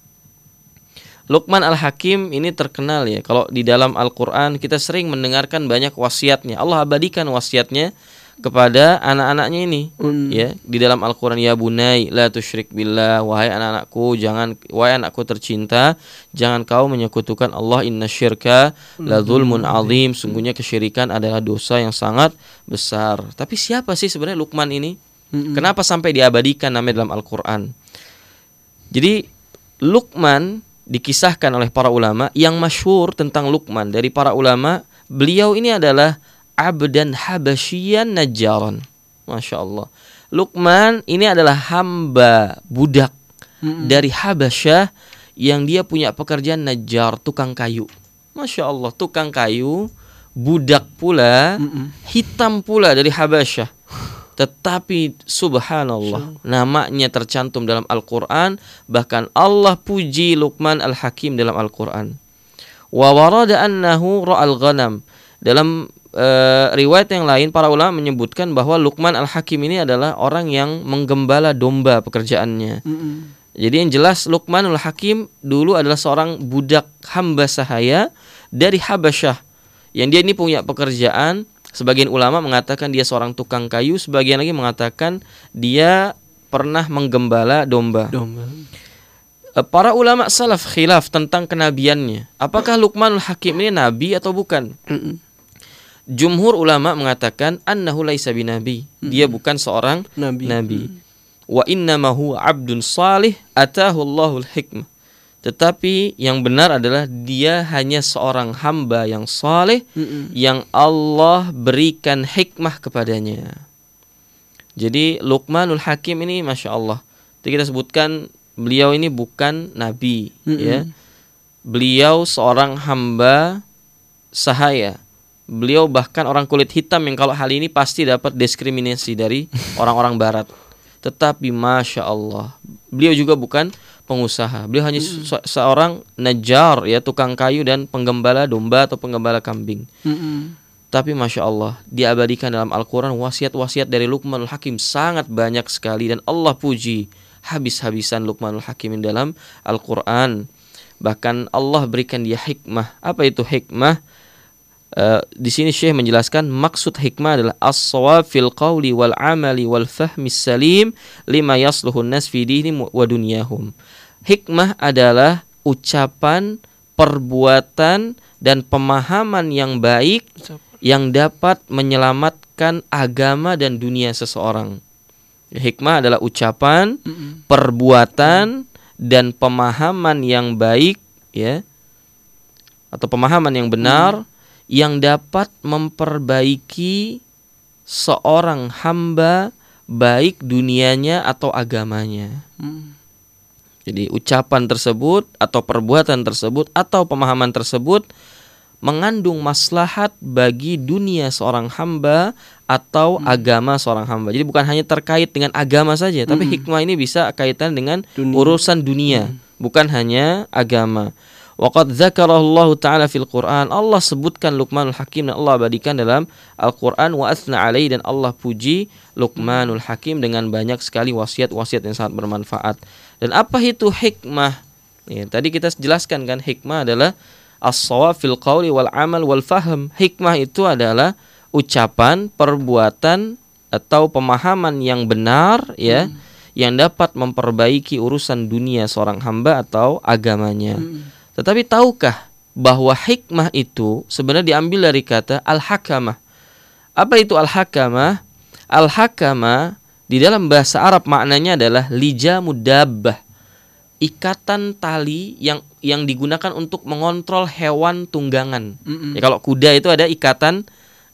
Luqman Al-Hakim ini terkenal ya. Kalau di dalam Al-Qur'an kita sering mendengarkan banyak wasiatnya. Allah abadikan wasiatnya kepada anak-anaknya ini ya, di dalam Al-Qur'an, ya bunai la tusyrik billah, wahai anakku tercinta, jangan kau menyekutukan Allah, innasyirka la dzulmun azim, sungguhnya kesyirikan adalah dosa yang sangat besar. Tapi siapa sih sebenarnya Luqman ini? Kenapa sampai diabadikan namanya dalam Al-Qur'an? Jadi Luqman dikisahkan oleh para ulama, yang masyhur tentang Luqman dari para ulama, beliau ini adalah abdan habasyian najjaran. Masya Allah. Luqman ini adalah hamba budak dari Habasyah yang dia punya pekerjaan najjar, tukang kayu. Masya Allah, tukang kayu, budak pula, hitam pula dari Habasyah. Tetapi subhanallah, namanya tercantum dalam Al-Quran. Bahkan Allah puji Luqman Al-Hakim dalam Al-Quran. Wa warada annahu ra'al ghanam. Dalam riwayat yang lain para ulama menyebutkan bahwa Luqman Al-Hakim ini adalah orang yang menggembala domba pekerjaannya. Jadi yang jelas Luqman Al-Hakim dulu adalah seorang budak hamba sahaya dari Habasyah, yang dia ini punya pekerjaan. Sebagian ulama mengatakan dia seorang tukang kayu, sebagian lagi mengatakan dia pernah menggembala domba. Para ulama salaf khilaf tentang kenabiannya. Apakah Luqman Al-Hakim ini nabi atau bukan? Jumhur ulama mengatakan annahu laisa binabi. Dia bukan seorang nabi. Wa innama huwa abdun salih atahu Allahul hikmah. Tetapi yang benar adalah dia hanya seorang hamba yang saleh yang Allah berikan hikmah kepadanya. Jadi Luqmanul Hakim ini Masya Allah, jadi kita sebutkan beliau ini bukan nabi, ya. Beliau seorang hamba sahaya. Beliau bahkan orang kulit hitam yang kalau hal ini pasti dapat diskriminasi dari orang-orang barat. Tetapi Masya Allah, beliau juga bukan pengusaha. Beliau hanya seorang najjar, ya, tukang kayu dan penggembala domba atau penggembala kambing. Tapi Masya Allah, diabadikan dalam Al-Quran wasiat-wasiat dari Luqmanul Hakim sangat banyak sekali. Dan Allah puji habis-habisan Luqmanul Hakim dalam Al-Quran. Bahkan Allah berikan dia hikmah. Apa itu hikmah? Di sini Syekh menjelaskan maksud hikmah adalah as-shawab fil qawli wal amali wal fahmi salim lima yasluhun nas fi dinihim wa dunyahum. Hikmah adalah ucapan, perbuatan dan pemahaman yang baik yang dapat menyelamatkan agama dan dunia seseorang. Hikmah adalah ucapan, perbuatan dan pemahaman yang baik, ya, atau pemahaman yang benar yang dapat memperbaiki seorang hamba baik dunianya atau agamanya. Jadi ucapan tersebut atau perbuatan tersebut atau pemahaman tersebut mengandung maslahat bagi dunia seorang hamba atau agama seorang hamba. Jadi bukan hanya terkait dengan agama saja, tapi hikmah ini bisa kaitan dengan urusan dunia, bukan hanya agama. Waqad dzakarallahu ta'ala fil Qur'an. Allah sebutkan Luqmanul Hakim dan Allah abadikan dalam Al-Qur'an, wa atsna alaihi, dan Allah puji Luqmanul Hakim dengan banyak sekali wasiat-wasiat yang sangat bermanfaat. Dan apa itu hikmah? Ya, tadi kita jelaskan kan, hikmah adalah as-shawab fil qawli wal amal wal fahm. Hikmah itu adalah ucapan, perbuatan atau pemahaman yang benar, ya, yang dapat memperbaiki urusan dunia seorang hamba atau agamanya. Tetapi tahukah bahwa hikmah itu sebenarnya diambil dari kata al-hakamah. Apa itu al-hakamah? Al-hakamah di dalam bahasa Arab maknanya adalah lijamud dabbah, ikatan tali yang digunakan untuk mengontrol hewan tunggangan. Ya, kalau kuda itu ada ikatan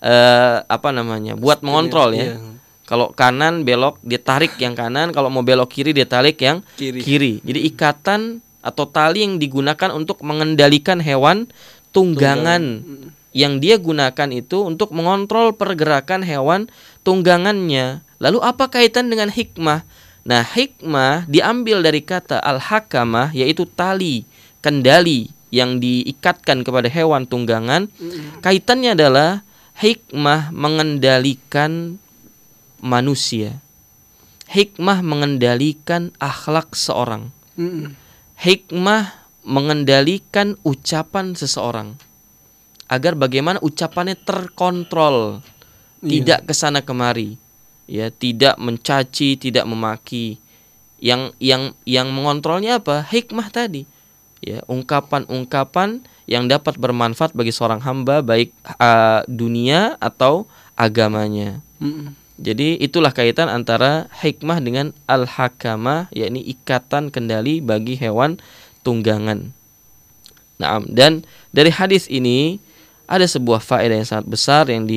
buat mengontrol ya. Kalau kanan belok dia tarik yang kanan, kalau mau belok kiri dia tarik yang kiri. Jadi ikatan atau tali yang digunakan untuk mengendalikan hewan tunggangan. Yang dia gunakan itu untuk mengontrol pergerakan hewan tunggangannya. Lalu apa kaitan dengan hikmah? Nah, hikmah diambil dari kata al-hakamah, yaitu tali kendali yang diikatkan kepada hewan tunggangan. Kaitannya adalah hikmah mengendalikan manusia, hikmah mengendalikan akhlak seorang, hikmah mengendalikan ucapan seseorang, agar bagaimana ucapannya terkontrol, tidak kesana kemari, ya, tidak mencaci, tidak memaki. Yang mengontrolnya apa? Hikmah tadi, ya, ungkapan-ungkapan yang dapat bermanfaat bagi seorang hamba, baik dunia atau agamanya. Jadi itulah kaitan antara hikmah dengan al-hakamah, yakni ikatan kendali bagi hewan tunggangan. Nah, dan dari hadis ini ada sebuah faedah yang sangat besar yang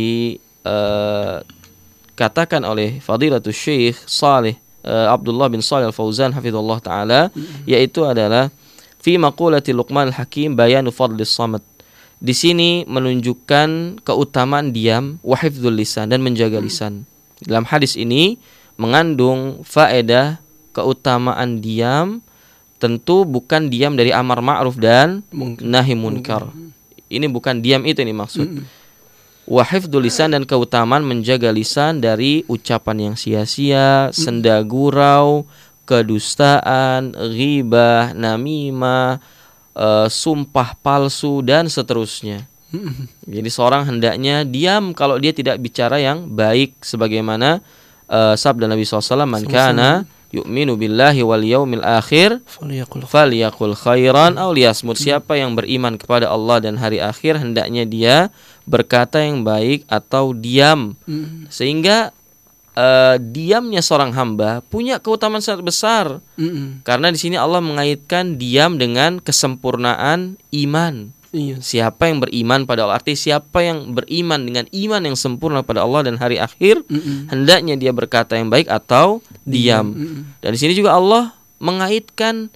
dikatakan oleh Fadilatul Syekh Saleh Abdullah bin Shalih Al-Fauzan hafizallahu taala, yaitu adalah fi maqulati Luqman Al-Hakim bayanu fadlis samad. Di sini menunjukkan keutamaan diam wa hifdzul lisan, dan menjaga lisan. Dalam hadis ini mengandung faedah keutamaan diam, tentu bukan diam dari amar ma'ruf dan nahi munkar. Ini bukan diam itu ini maksud. Wa hifdzul lisan, dan keutamaan menjaga lisan dari ucapan yang sia-sia, senda gurau, kedustaan, ghibah, namimah, sumpah palsu, dan seterusnya. Jadi seorang hendaknya diam kalau dia tidak bicara yang baik, sebagaimana sabda Nabi SAW, man kana yu'minu billahi wal yaumil akhir falyaqul khairan aw liyasmut. Siapa yang beriman kepada Allah dan hari akhir, hendaknya dia berkata yang baik atau diam. Sehingga diamnya seorang hamba punya keutamaan sangat besar. Karena di sini Allah mengaitkan diam dengan kesempurnaan iman. Siapa yang beriman pada Allah, arti siapa yang beriman dengan iman yang sempurna pada Allah dan hari akhir, hendaknya dia berkata yang baik atau diam. Dan di sini juga Allah mengaitkan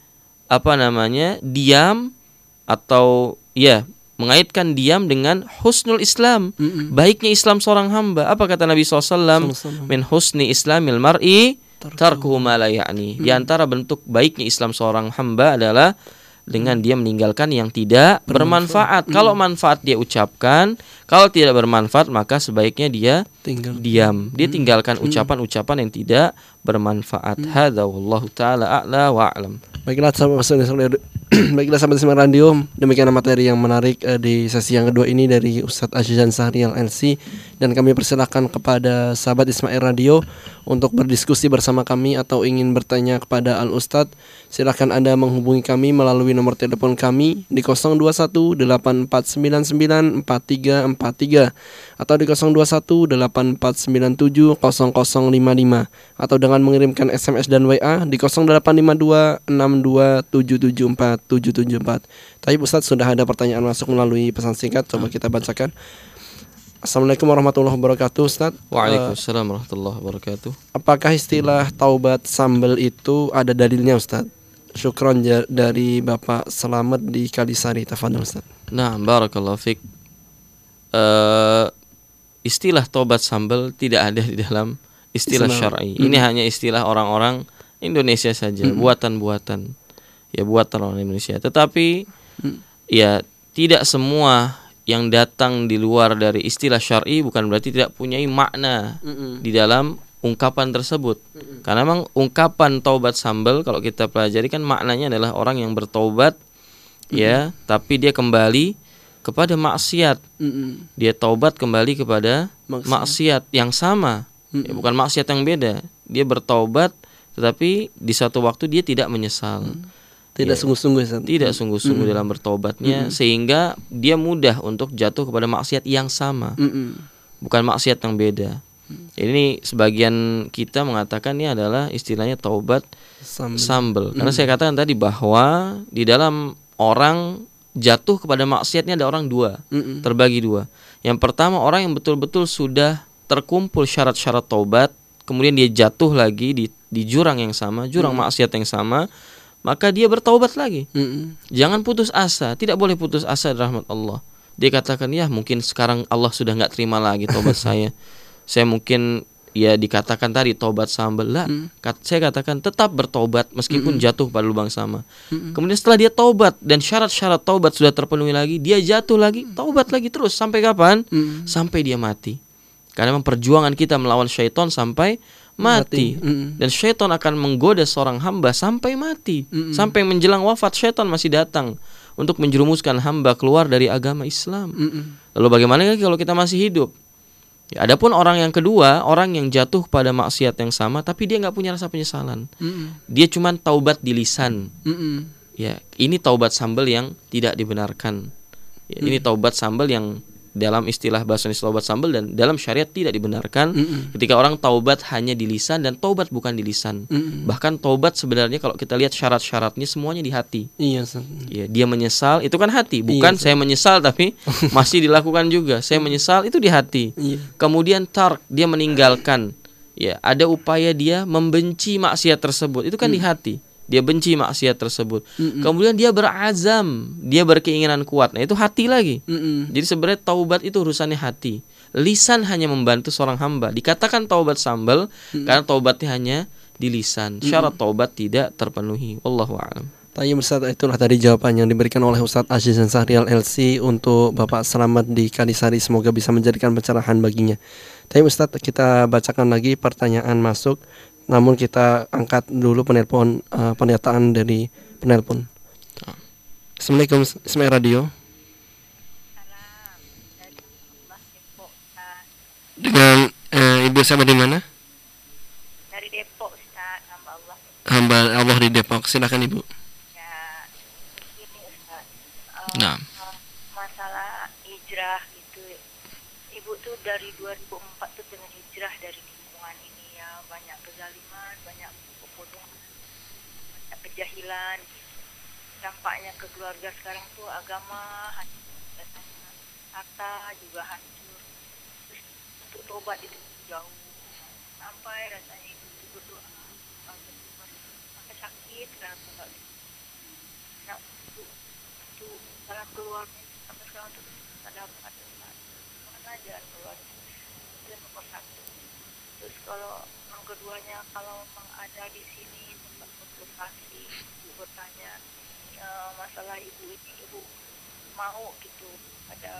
diam atau mengaitkan diam dengan husnul Islam, baiknya Islam seorang hamba. Apa kata Nabi SAW? Min husni islamil mar'i tarkuhu ma la ya'ni. Di antara bentuk baiknya Islam seorang hamba adalah dengan dia meninggalkan yang tidak bermanfaat. Kalau manfaat dia ucapkan, kalau tidak bermanfaat maka sebaiknya dia diam. Dia tinggalkan ucapan-ucapan yang tidak bermanfaat. Hadza wallahu taala a'la wa a'lam. Baiklah sahabat Ismail Radio, demikian materi yang menarik di sesi yang kedua ini dari Ustadz Azizan Syahrial LC, dan kami persilakan kepada sahabat Ismail Radio untuk berdiskusi bersama kami atau ingin bertanya kepada Al Ustadz. Silakan Anda menghubungi kami melalui nomor telepon kami di 021-8499-4343 atau di 021-8497-0055 atau dengan mengirimkan SMS dan WA di 0852-62774774. Tapi Ustadz, sudah ada pertanyaan masuk melalui pesan singkat, coba kita bacakan. Assalamualaikum warahmatullahi wabarakatuh, Ustadz. Waalaikumsalam warahmatullahi wabarakatuh. Apakah istilah taubat sambal itu ada dalilnya, Ustadz? Syukron dari Bapak Selamat di Kalisari. Tafadhol, Ustadz. Nah, barakallahu fik. Istilah taubat sambal tidak ada di dalam istilah syar'i. Ini hanya istilah orang-orang Indonesia saja, buatan-buatan. Ya, buatan orang Indonesia. Tetapi ya tidak semua yang datang di luar dari istilah syar'i bukan berarti tidak punya makna di dalam ungkapan tersebut. Karena memang ungkapan taubat sambal kalau kita pelajari kan maknanya adalah orang yang bertaubat ya, tapi dia kembali kepada maksiat. Dia taubat kembali kepada maksiat yang sama. Ya, bukan maksiat yang beda. Dia bertaubat tetapi di suatu waktu dia tidak menyesal. Tidak sungguh-sungguh. Tidak sungguh-sungguh dalam bertobatnya, sehingga dia mudah untuk jatuh kepada maksiat yang sama. Bukan maksiat yang beda. Ini sebagian kita mengatakan ini adalah istilahnya taubat sambal. Karena saya katakan tadi bahwa di dalam orang jatuh kepada maksiatnya ada orang dua, terbagi dua. Yang pertama orang yang betul-betul sudah terkumpul syarat-syarat taubat, kemudian dia jatuh lagi di jurang yang sama, jurang maksiat yang sama, maka dia bertaubat lagi. Jangan putus asa, tidak boleh putus asa dari rahmat Allah. Dia katakan, ya mungkin sekarang Allah sudah nggak terima lagi taubat saya. Saya mungkin ya dikatakan tadi taubat sambal lah. Saya katakan tetap bertobat meskipun jatuh pada lubang sama. Kemudian setelah dia taubat dan syarat-syarat taubat sudah terpenuhi lagi, dia jatuh lagi, taubat lagi terus sampai kapan? Sampai dia mati. Karena memang perjuangan kita melawan syaitan sampai mati. Dan syaitan akan menggoda seorang hamba sampai mati. Sampai menjelang wafat syaitan masih datang untuk menjerumuskan hamba keluar dari agama Islam. Lalu bagaimana kalau kita masih hidup? Ya, adapun orang yang kedua, orang yang jatuh pada maksiat yang sama tapi dia nggak punya rasa penyesalan. Dia cuma taubat di lisan. Ya, ini taubat sambal yang tidak dibenarkan. Ya, ini taubat sambal yang dalam istilah bahasa Indonesia taubat sambal dan dalam syariat tidak dibenarkan. Ketika orang taubat hanya di lisan dan taubat bukan di lisan. Bahkan taubat sebenarnya kalau kita lihat syarat-syaratnya semuanya di hati. Ya, dia menyesal itu kan hati, bukan saya menyesal tapi masih dilakukan juga. Saya menyesal itu di hati. Kemudian tark, dia meninggalkan. Ya, ada upaya dia membenci maksiat tersebut. Itu kan di hati. Dia benci maksiat tersebut. Kemudian dia berazam, dia berkeinginan kuat. Nah, itu hati lagi. Jadi sebenarnya taubat itu urusannya hati. Lisan hanya membantu seorang hamba. Dikatakan taubat sambal karena taubatnya hanya di lisan. Syarat taubat tidak terpenuhi. Wallahu a'lam. Tayyib Ustaz, itulah tadi jawaban yang diberikan oleh Ustaz Azizan Syahrial LC untuk Bapak Selamat di Kalisari. Semoga bisa menjadikan pencerahan baginya. Tayyib Ustaz, kita bacakan lagi pertanyaan masuk. Namun kita angkat dulu pernyataan dari penelpon. Assalamualaikum, Ismail Radio. Dengan ibu siapa di mana? Dari Depok, Ustaz, hamba Allah. Hamba Allah di Depok. Silakan Ibu. Ya, begini Ustaz. Nah. Masalah hijrah gitu. Ibu tuh dari 2004 tuh dengan hijrah dari lingkungan ini ya, banyak kezaliman, banyak kebodohan, banyak kejahilan. Dampaknya ke keluarga sekarang tuh agama hancur, harta juga hancur. Terus untuk tobat itu jauh. Sampai rasanya ibu itu berdoa, sampai sakit karena nggak bisa. Nah, itu jalan keluar sampai sekarang tuh ada mana jalan keluar itu yang nomor satu. Terus kalau yang keduanya, kalau memang ada di sini tempat konsultasi, ibu bertanya masalah ibu ini, ibu mau gitu ada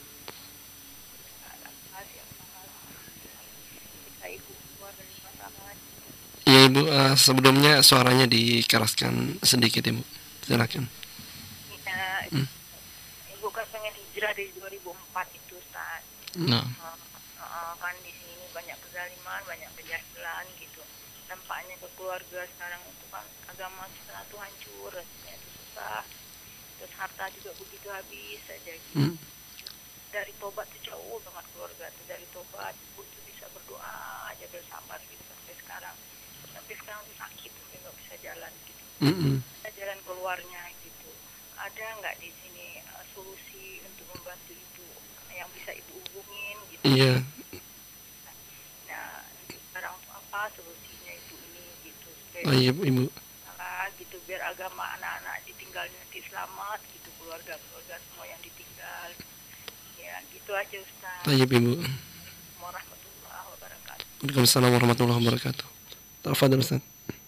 yang mahal ketika ibu keluar dari masalah. Ya Ibu, sebelumnya suaranya dikeraskan sedikit Ibu. Silakan. Ya, ibu kan pengen hijrah dari 2004 itu Ustaz. Kan di sini banyak kezaliman, banyak kejahilan gitu. Dampaknya ke keluarga sekarang itu kan agama kita tuh hancur, rasanya itu susah. Terus harta juga begitu habis saja gitu. Dari tobat tuh jauh banget keluarga tuh, dari tobat ibu tuh bisa berdoa aja bersabar gitu sampai sekarang. Sampai sekarang tuh sakit sampai nggak bisa jalan gitu. Ada jalan keluarnya gitu. Ada nggak di sini solusi untuk membantu ibu yang bisa ibu hubungin gitu? Iya. Nah, sekarang apa solusinya ibu ini gitu? Oh iya Ibu. Gitu biar agama anak-anak ditinggalnya nanti selamat gitu, keluarga semua yang ditinggal. Ya, gitu aja Ustaz. Tayyib Ibu. Warahmatullahi wabarakatuh. Waalaikumsalam warahmatullahi wabarakatuh. Tafadhol Ustaz.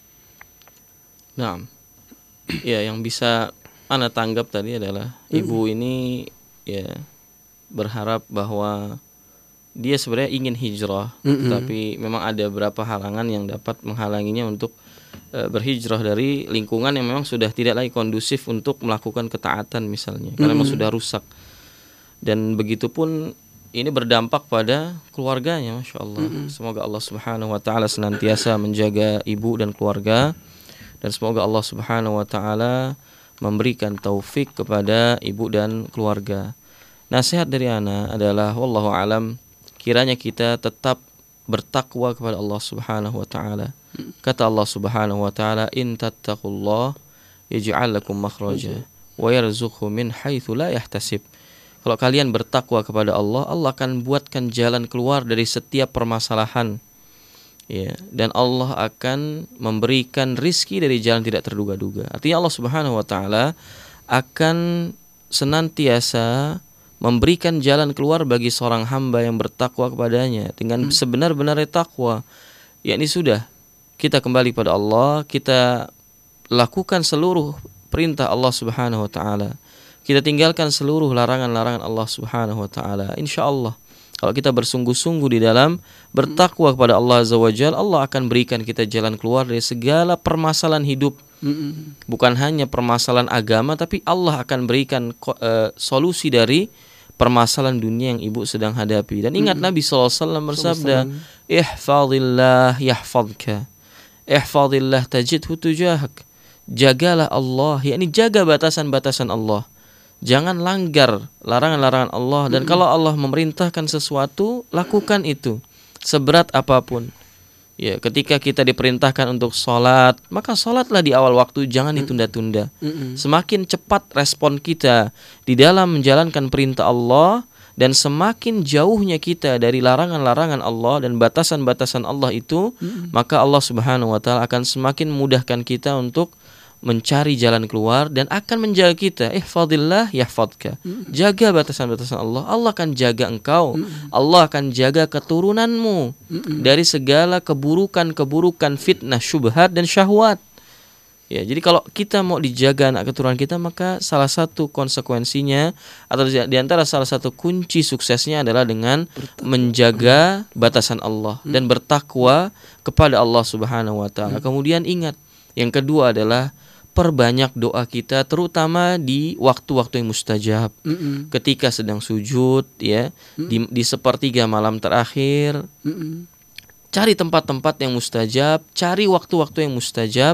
Nah, ya yang bisa Ana tanggap tadi adalah ibu ini ya berharap bahwa dia sebenarnya ingin hijrah, tapi memang ada beberapa halangan yang dapat menghalanginya untuk berhijrah dari lingkungan yang memang sudah tidak lagi kondusif untuk melakukan ketaatan misalnya, karena memang sudah rusak. Dan begitupun ini berdampak pada keluarganya, Masya Allah. Semoga Allah Subhanahu Wa Taala senantiasa menjaga ibu dan keluarga, dan semoga Allah Subhanahu Wa Taala memberikan taufik kepada ibu dan keluarga. Nasihat dari ana adalah wallahu alam, kiranya kita tetap bertakwa kepada Allah Subhanahu wa taala. Kata Allah Subhanahu wa taala, "In tattaqullah yaj'al lakum makhraja wa yarzuqhu min haitsu la yahtasib." Kalau kalian bertakwa kepada Allah, Allah akan buatkan jalan keluar dari setiap permasalahan. Ya, dan Allah akan memberikan rizki dari jalan tidak terduga-duga. Artinya Allah Subhanahu wa taala akan senantiasa memberikan jalan keluar bagi seorang hamba yang bertakwa kepadanya dengan sebenar-benarnya takwa. Yakni sudah kita kembali pada Allah, kita lakukan seluruh perintah Allah Subhanahu wa taala. Kita tinggalkan seluruh larangan-larangan Allah Subhanahu wa taala. Insyaallah kalau kita bersungguh-sungguh di dalam bertakwa kepada Allah Azza wa Jalla, Allah akan berikan kita jalan keluar dari segala permasalahan hidup. Bukan hanya permasalahan agama, tapi Allah akan berikan solusi dari permasalahan dunia yang ibu sedang hadapi. Dan ingat Nabi SAW bersabda, "Ihfazillah yahfazka. Ihfazillah tajidhu tujahak." Jagalah Allah, yakni jaga batasan-batasan Allah. Jangan langgar larangan-larangan Allah. Dan kalau Allah memerintahkan sesuatu, lakukan itu seberat apapun. Ya, ketika kita diperintahkan untuk sholat, maka sholatlah di awal waktu, jangan ditunda-tunda. Semakin cepat respon kita di dalam menjalankan perintah Allah, dan semakin jauhnya kita dari larangan-larangan Allah dan batasan-batasan Allah itu, maka Allah Subhanahu wa taala akan semakin memudahkan kita untuk mencari jalan keluar dan akan menjaga kita. Ihfazillah yahfazka. Jaga batasan-batasan Allah, Allah akan jaga engkau. Allah akan jaga keturunanmu dari segala keburukan-keburukan, fitnah, syubhat dan syahwat. Ya, jadi kalau kita mau dijaga anak keturunan kita, maka salah satu konsekuensinya atau di antara salah satu kunci suksesnya adalah dengan menjaga batasan Allah dan bertakwa kepada Allah Subhanahu wa taala. Kemudian ingat, yang kedua adalah perbanyak doa kita, terutama di waktu-waktu yang mustajab. Ketika sedang sujud, ya, di sepertiga malam terakhir, cari tempat-tempat yang mustajab, cari waktu-waktu yang mustajab,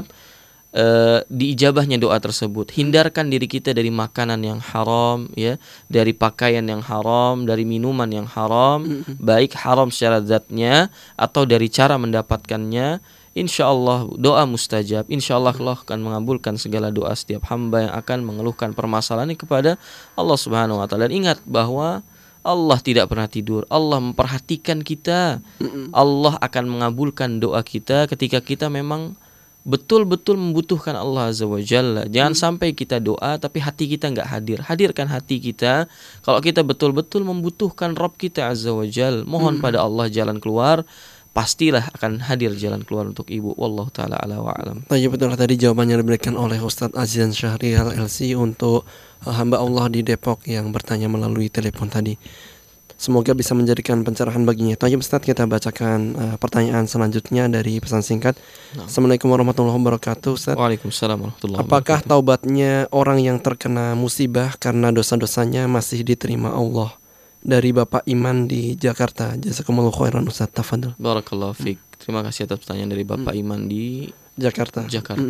diijabahnya doa tersebut. Hindarkan diri kita dari makanan yang haram, ya, dari pakaian yang haram, dari minuman yang haram, baik haram secara zatnya atau dari cara mendapatkannya. Insya Allah doa mustajab. Insya Allah Allah akan mengabulkan segala doa setiap hamba yang akan mengeluhkan permasalahannya kepada Allah Subhanahu wa taala. Dan ingat bahwa Allah tidak pernah tidur. Allah memperhatikan kita. Allah akan mengabulkan doa kita ketika kita memang betul-betul membutuhkan Allah Azza wa Jalla. Jangan sampai kita doa tapi hati kita enggak hadir. Hadirkan hati kita. Kalau kita betul-betul membutuhkan Rabb kita Azza wa Jalla, mohon pada Allah jalan keluar. Pastilah akan hadir jalan keluar untuk ibu. Wallahu ta'ala ala wa alam. Betul tadi jawabannya diberikan oleh Ustadz Azizan Syahrial LC untuk hamba Allah di Depok yang bertanya melalui telepon tadi. Semoga bisa menjadikan pencerahan baginya. Tanya Ustadz, kita bacakan pertanyaan selanjutnya dari pesan singkat. Assalamualaikum warahmatullahi wabarakatuh, Ustadz. Waalaikumsalam warahmatullahi wabarakatuh. Apakah taubatnya orang yang terkena musibah karena dosa-dosanya masih diterima Allah? Dari Bapak Iman di Jakarta. Jazakumullahu khairan, Ustaz. Tafadhol. Barakallahu fiik. Terima kasih atas pertanyaan dari Bapak Iman di Jakarta.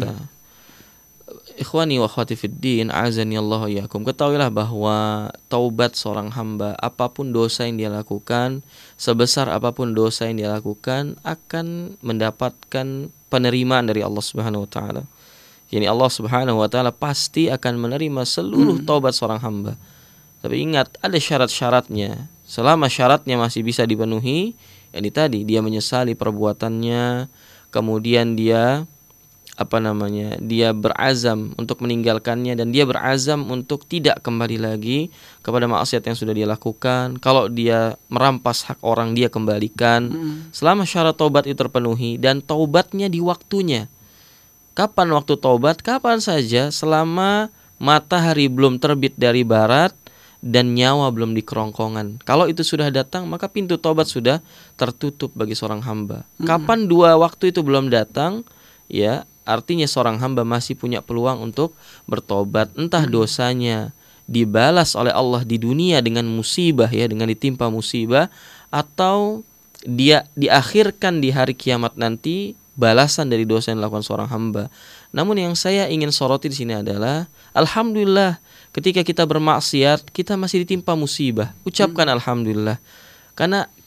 Ikhwani wa akhwati fid din, azani Allah wa iyyakum. Ketahuilah bahwa taubat seorang hamba, apapun dosa yang dia lakukan, sebesar apapun dosa yang dia lakukan, akan mendapatkan penerimaan dari Allah Subhanahu wa taala. Yani Allah Subhanahu wa taala pasti akan menerima seluruh taubat seorang hamba. Tapi ingat, ada syarat-syaratnya. Selama syaratnya masih bisa dipenuhi, ini tadi dia menyesali perbuatannya, kemudian dia dia berazam untuk meninggalkannya, dan dia berazam untuk tidak kembali lagi kepada maksiat yang sudah dia lakukan. Kalau dia merampas hak orang, dia kembalikan. Selama syarat taubat itu terpenuhi dan taubatnya di waktunya. Kapan waktu taubat? Kapan saja, selama matahari belum terbit dari barat dan nyawa belum di kerongkongan. Kalau itu sudah datang, maka pintu taubat sudah tertutup bagi seorang hamba. Kapan dua waktu itu belum datang, ya, artinya seorang hamba masih punya peluang untuk bertobat. Entah dosanya dibalas oleh Allah di dunia dengan musibah, ya, dengan ditimpa musibah, atau dia diakhirkan di hari kiamat nanti balasan dari dosa yang dilakukan seorang hamba. Namun yang saya ingin soroti di sini adalah, alhamdulillah, ketika kita bermaksiat, kita masih ditimpa musibah. Ucapkan alhamdulillah. Karena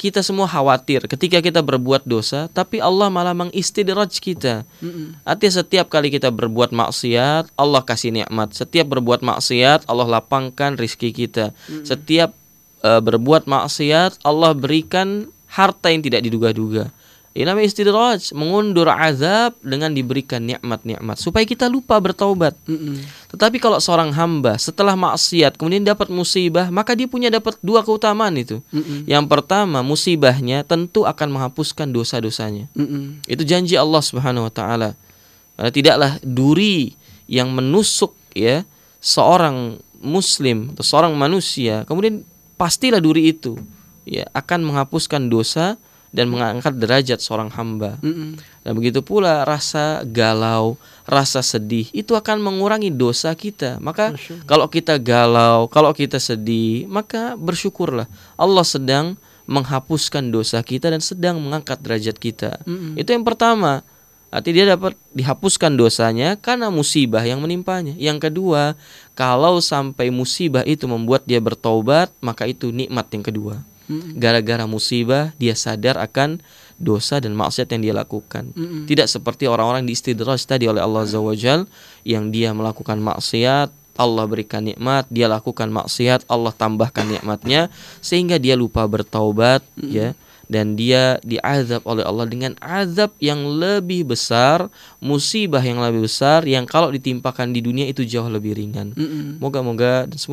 kita semua khawatir ketika kita berbuat dosa, tapi Allah malah mengistidraj kita. Artinya setiap kali kita berbuat maksiat, Allah kasih nikmat. Setiap berbuat maksiat, Allah lapangkan rizki kita. Setiap berbuat maksiat, Allah berikan harta yang tidak diduga-duga. Ini namanya istidraj, mengundur azab dengan diberikan nikmat-nikmat supaya kita lupa bertaubat. Tetapi kalau seorang hamba setelah maksiat kemudian dapat musibah, maka dia punya dapat dua keutamaan itu. Yang pertama, musibahnya tentu akan menghapuskan dosa-dosanya. Itu janji Allah Subhanahu wa taala. Karena tidaklah duri yang menusuk ya seorang muslim atau seorang manusia, kemudian pastilah duri itu ya akan menghapuskan dosa dan mengangkat derajat seorang hamba. Dan begitu pula rasa galau, rasa sedih itu akan mengurangi dosa kita. Maka kalau kita galau, kalau kita sedih, maka bersyukurlah Allah sedang menghapuskan dosa kita dan sedang mengangkat derajat kita. Itu yang pertama. Artinya dia dapat dihapuskan dosanya karena musibah yang menimpanya. Yang kedua, kalau sampai musibah itu membuat dia bertaubat, maka itu nikmat yang kedua. Gara-gara musibah dia sadar akan dosa dan maksiat yang dia lakukan. Tidak seperti orang-orang diistidraj tadi oleh Allah Azza wa Jal, yang dia melakukan maksiat, Allah berikan nikmat, dia lakukan maksiat, Allah tambahkan nikmatnya sehingga dia lupa bertaubat ya, dan dia diazab oleh Allah dengan azab yang lebih besar, musibah yang lebih besar yang kalau ditimpakan di dunia itu jauh lebih ringan. Moga-moga dan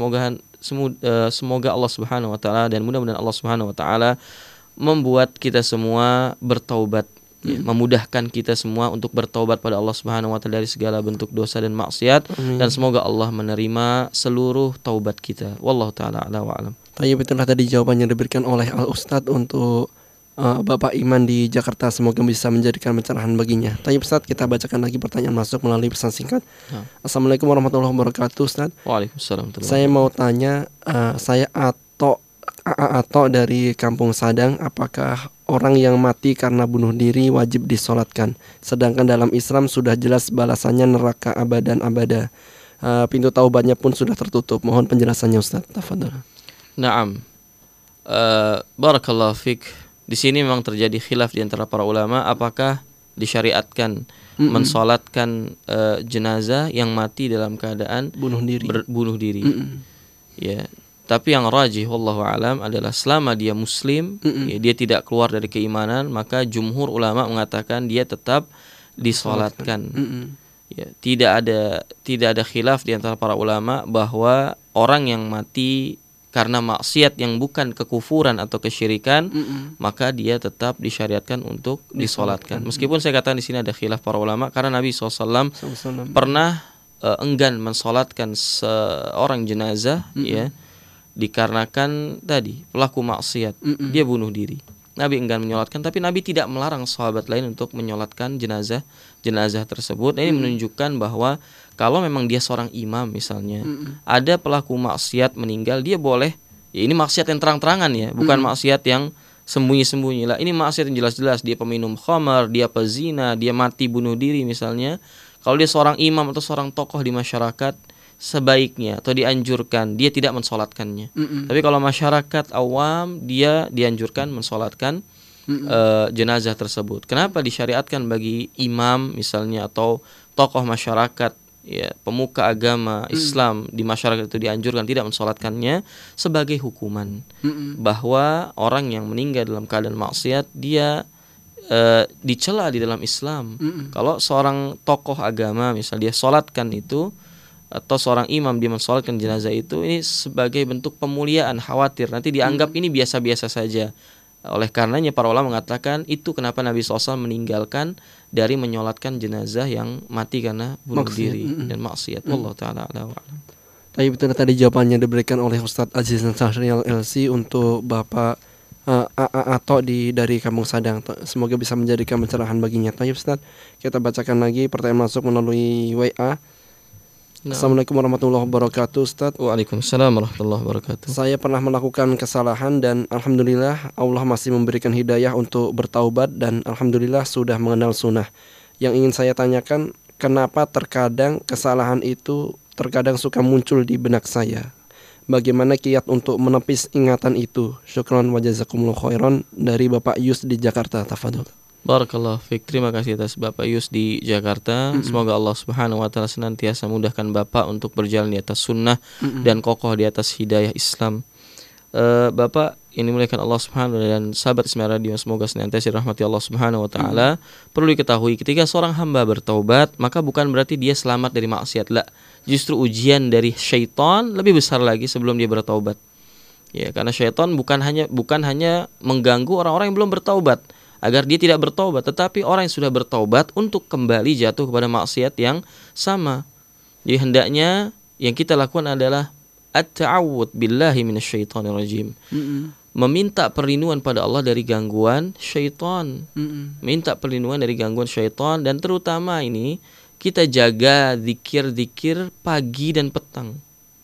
semoga Allah Subhanahu wa taala dan mudah-mudahan Allah Subhanahu wa taala membuat kita semua bertaubat, ya, memudahkan kita semua untuk bertaubat pada Allah Subhanahu wa taala dari segala bentuk dosa dan maksiat. Dan semoga Allah menerima seluruh taubat kita. Wallahu taala a'la wa a'lam. Tayyib, itulah tadi jawabannya diberikan oleh Al Ustadz untuk Bapak Iman di Jakarta. Semoga bisa menjadikan pencerahan baginya. Tayyib Ustadz, kita bacakan lagi pertanyaan masuk melalui pesan singkat. Assalamualaikum warahmatullahi wabarakatuh Ustadz. Waalaikumsalam. Saya mau tanya, saya Ato dari Kampung Sadang, apakah orang yang mati karena bunuh diri wajib disolatkan? Sedangkan dalam Islam sudah jelas balasannya neraka abadan abada. Pintu taubatnya pun sudah tertutup. Mohon penjelasannya Ustadz. Tafadhol. Naam. Barakallahu fik. Di sini memang terjadi khilaf di antara para ulama apakah disyariatkan mensolatkan jenazah yang mati dalam keadaan bunuh diri. Ya, tapi yang rajih wallahu alam adalah selama dia muslim, ya, dia tidak keluar dari keimanan, maka jumhur ulama mengatakan dia tetap disolatkan. Ya, tidak ada khilaf di antara para ulama bahwa orang yang mati karena maksiat yang bukan kekufuran atau kesyirikan, maka dia tetap disyariatkan untuk disolatkan. Meskipun saya katakan di sini ada khilaf para ulama karena Nabi SAW pernah enggan mensolatkan seorang jenazah, ya, dikarenakan tadi pelaku maksiat, dia bunuh diri. Nabi enggan menyolatkan, tapi Nabi tidak melarang sahabat lain untuk menyolatkan jenazah tersebut. Ini menunjukkan bahwa kalau memang dia seorang imam misalnya, ada pelaku maksiat meninggal, dia boleh, ya ini maksiat yang terang-terangan ya, bukan maksiat yang sembunyi-sembunyi lah. Ini maksiat yang jelas-jelas, dia peminum khamar, dia pezina, dia mati bunuh diri misalnya. Kalau dia seorang imam atau seorang tokoh di masyarakat, sebaiknya atau dianjurkan dia tidak mensolatkannya. Tapi kalau masyarakat awam, dia dianjurkan mensolatkan jenazah tersebut. Kenapa disyariatkan bagi imam misalnya atau tokoh masyarakat, ya, pemuka agama Islam di masyarakat itu dianjurkan tidak mensolatkannya? Sebagai hukuman bahwa orang yang meninggal dalam keadaan maksiat dia dicela di dalam Islam. Kalau seorang tokoh agama misalnya dia solatkan itu, atau seorang imam dia mensolatkan jenazah itu, ini sebagai bentuk pemuliaan, khawatir nanti dianggap ini biasa-biasa saja. Oleh karenanya para ulama mengatakan itu kenapa Nabi SAW meninggalkan dari menyolatkan jenazah yang mati karena bunuh diri dan maksiat. Wallahu taala a'lam. Tapi betul tadi jawabannya diberikan oleh Ustadz Azizan Syahrial LC untuk Bapak Ato dari Kampung Sadang. Semoga bisa menjadikan pencerahan baginya. Tayyib Ustadz, kita bacakan lagi pertanyaan masuk melalui WA. Assalamualaikum warahmatullahi wabarakatuh Ustadz. Waalaikumsalam warahmatullahi wabarakatuh. Saya pernah melakukan kesalahan dan alhamdulillah Allah masih memberikan hidayah untuk bertaubat dan alhamdulillah sudah mengenal sunnah. Yang ingin saya tanyakan, kenapa terkadang kesalahan itu terkadang suka muncul di benak saya? Bagaimana kiat untuk menepis ingatan itu? Syukran wa jazakumullah khairan dari Bapak Yus di Jakarta. Tafadhol. Barakallah fiik. Terima kasih atas Bapak Yus di Jakarta. Semoga Allah Subhanahu wa taala senantiasa mudahkan Bapak untuk berjalan di atas sunnah dan kokoh di atas hidayah Islam. Bapak ini dimuliakan Allah Subhanahu wa taala dan sahabat Ismail Radio, semoga senantiasa dirahmati Allah Subhanahu wa taala. Perlu diketahui ketika seorang hamba bertaubat, maka bukan berarti dia selamat dari maksiat. La, justru ujian dari syaitan lebih besar lagi sebelum dia bertaubat. Ya, karena syaitan bukan hanya mengganggu orang-orang yang belum bertaubat agar dia tidak bertaubat, tetapi orang yang sudah bertaubat untuk kembali jatuh kepada maksiat yang sama. Jadi hendaknya yang kita lakukan adalah at-ta'awudz billahi minasyaitonir rajim. Meminta perlindungan pada Allah dari gangguan syaitan. Minta perlindungan dari gangguan syaitan, dan terutama ini kita jaga zikir-zikir pagi dan petang.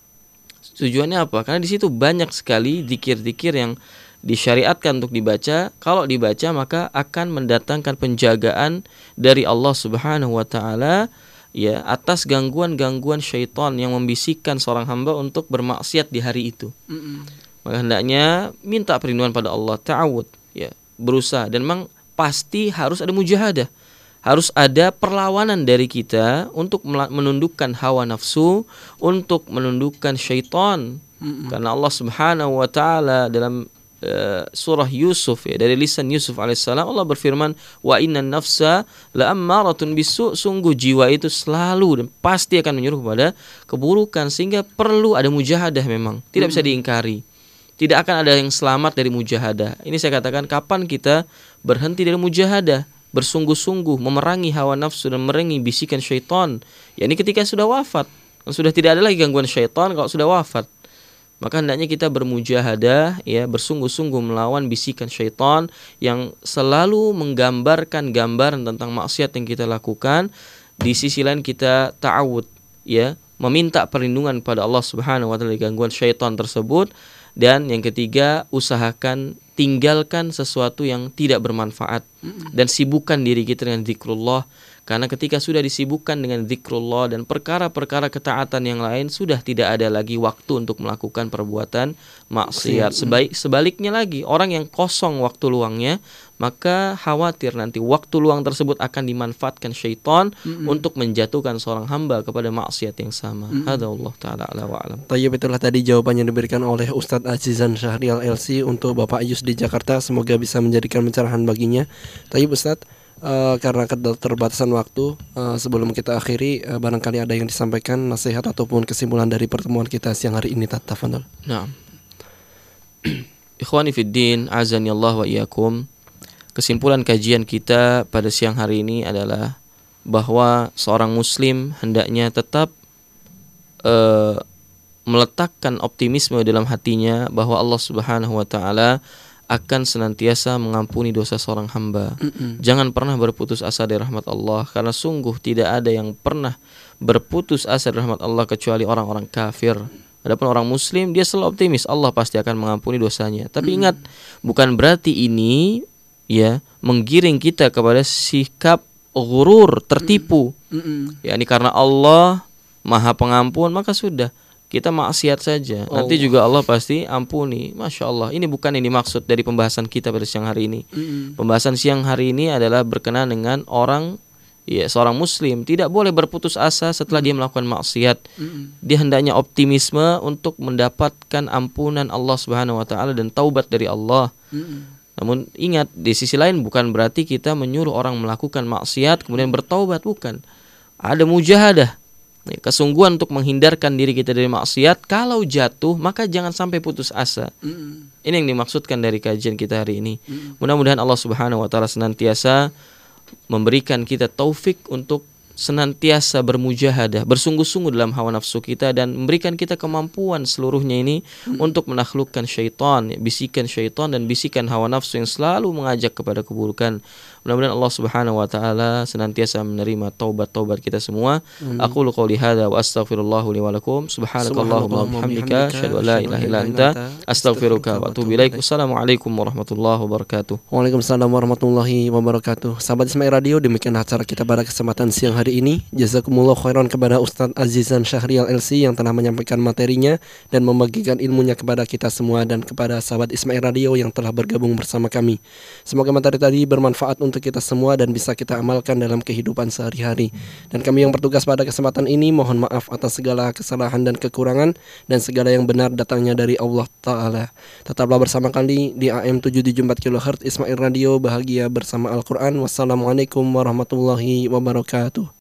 Tujuannya apa? Karena di situ banyak sekali zikir-zikir yang disyariatkan untuk dibaca. Kalau dibaca maka akan mendatangkan penjagaan dari Allah Subhanahu wa taala ya atas gangguan-gangguan syaitan yang membisikkan seorang hamba untuk bermaksiat di hari itu. Maka hendaknya minta perlindungan pada Allah, ta'awud, ya, berusaha, dan memang pasti harus ada mujahadah. Harus ada perlawanan dari kita untuk menundukkan hawa nafsu, untuk menundukkan syaitan. Karena Allah Subhanahu wa taala dalam surah Yusuf, ya, dari lisan Yusuf alaihissalam, Allah berfirman, wa innan nafsa la'ammaratun bisu', sungguh jiwa itu selalu dan pasti akan menyuruh kepada keburukan, sehingga perlu ada mujahadah. Memang tidak bisa diingkari, tidak akan ada yang selamat dari mujahadah. Ini saya katakan, kapan kita berhenti dari mujahadah, bersungguh-sungguh memerangi hawa nafsu dan memerangi bisikan syaitan, yakni ketika sudah wafat. Sudah tidak ada lagi gangguan syaitan kalau sudah wafat. Maka hendaknya kita bermujahadah, ya, bersungguh-sungguh melawan bisikan syaitan yang selalu menggambarkan gambaran tentang maksiat yang kita lakukan. Di sisi lain kita ta'awud, ya, meminta perlindungan pada Allah Subhanahu wa taala dari gangguan syaitan tersebut. Dan yang ketiga, usahakan tinggalkan sesuatu yang tidak bermanfaat dan sibukkan diri kita dengan zikrullah. Karena ketika sudah disibukkan dengan zikrullah dan perkara-perkara ketaatan yang lain, sudah tidak ada lagi waktu untuk melakukan perbuatan maksiat. Sebaliknya lagi, orang yang kosong waktu luangnya, maka khawatir nanti waktu luang tersebut akan dimanfaatkan syaitan untuk menjatuhkan seorang hamba kepada maksiat yang sama. Hadza Allah taala ala wa alam. Tayyib, itulah tadi jawaban yang diberikan oleh Ustadz Azizan Syahrial LC untuk Bapak Yus di Jakarta. Semoga bisa menjadikan pencerahan baginya. Tayyib Ustadz, karena keterbatasan waktu, sebelum kita akhiri, barangkali ada yang disampaikan nasihat ataupun kesimpulan dari pertemuan kita siang hari ini. Tafadhol. Nah, ikhwani fiddin, azani Allah wa iyyakum. Kesimpulan kajian kita pada siang hari ini adalah bahwa seorang muslim hendaknya tetap meletakkan optimisme dalam hatinya bahwa Allah Subhanahu wa taala akan senantiasa mengampuni dosa seorang hamba. Jangan pernah berputus asa dari rahmat Allah, karena sungguh tidak ada yang pernah berputus asa dari rahmat Allah kecuali orang-orang kafir. Adapun orang muslim, dia selalu optimis Allah pasti akan mengampuni dosanya. Tapi ingat, bukan berarti ini, ya, menggiring kita kepada sikap ghurur, tertipu. Ya, ini karena Allah Maha Pengampun, maka sudah kita maksiat saja, nanti juga Allah pasti ampuni. Masya Allah. Ini bukan yang dimaksud dari pembahasan kita pada siang hari ini. Pembahasan siang hari ini adalah berkenaan dengan orang, ya, seorang muslim tidak boleh berputus asa setelah dia melakukan maksiat. Dia hendaknya optimisme untuk mendapatkan ampunan Allah Subhanahu wa taala dan taubat dari Allah. Namun ingat, di sisi lain bukan berarti kita menyuruh orang melakukan maksiat kemudian bertaubat, bukan. Ada mujahadah, kesungguhan untuk menghindarkan diri kita dari maksiat. Kalau jatuh, maka jangan sampai putus asa. Ini yang dimaksudkan dari kajian kita hari ini. Mudah-mudahan Allah Subhanahu wa taala senantiasa memberikan kita taufik untuk senantiasa bermujahadah, bersungguh-sungguh dalam hawa nafsu kita, dan memberikan kita kemampuan seluruhnya ini untuk menaklukkan syaitan, bisikan syaitan dan bisikan hawa nafsu yang selalu mengajak kepada keburukan. Mudah-mudahan Allah Subhanahu wa taala senantiasa menerima taubat-taubat kita semua. Aku qouli hadza wa astaghfirullah li wa lakum. Subhanakallahumma wa bihamdika asyhadu an la ilaha illa anta astaghfiruka wa atubu ilaik. Wassalamualaikum warahmatullahi wabarakatuh. Waalaikumsalam warahmatullahi wabarakatuh. Sahabat Ismail Radio, demikian acara kita pada kesempatan siang hari ini. Jazakumullah khairan kepada Ustadz Azizan Syahrial LC yang telah menyampaikan materinya dan membagikan ilmunya kepada kita semua, dan kepada sahabat Ismail Radio yang telah bergabung bersama kami. Semoga materi tadi bermanfaat untuk kita semua dan bisa kita amalkan dalam kehidupan sehari-hari. Dan kami yang bertugas pada kesempatan ini mohon maaf atas segala kesalahan dan kekurangan, dan segala yang benar datangnya dari Allah Ta'ala. Tetaplah bersama kami di AM 774 kHz Ismail Radio, bahagia bersama Al-Quran. Wassalamualaikum warahmatullahi wabarakatuh.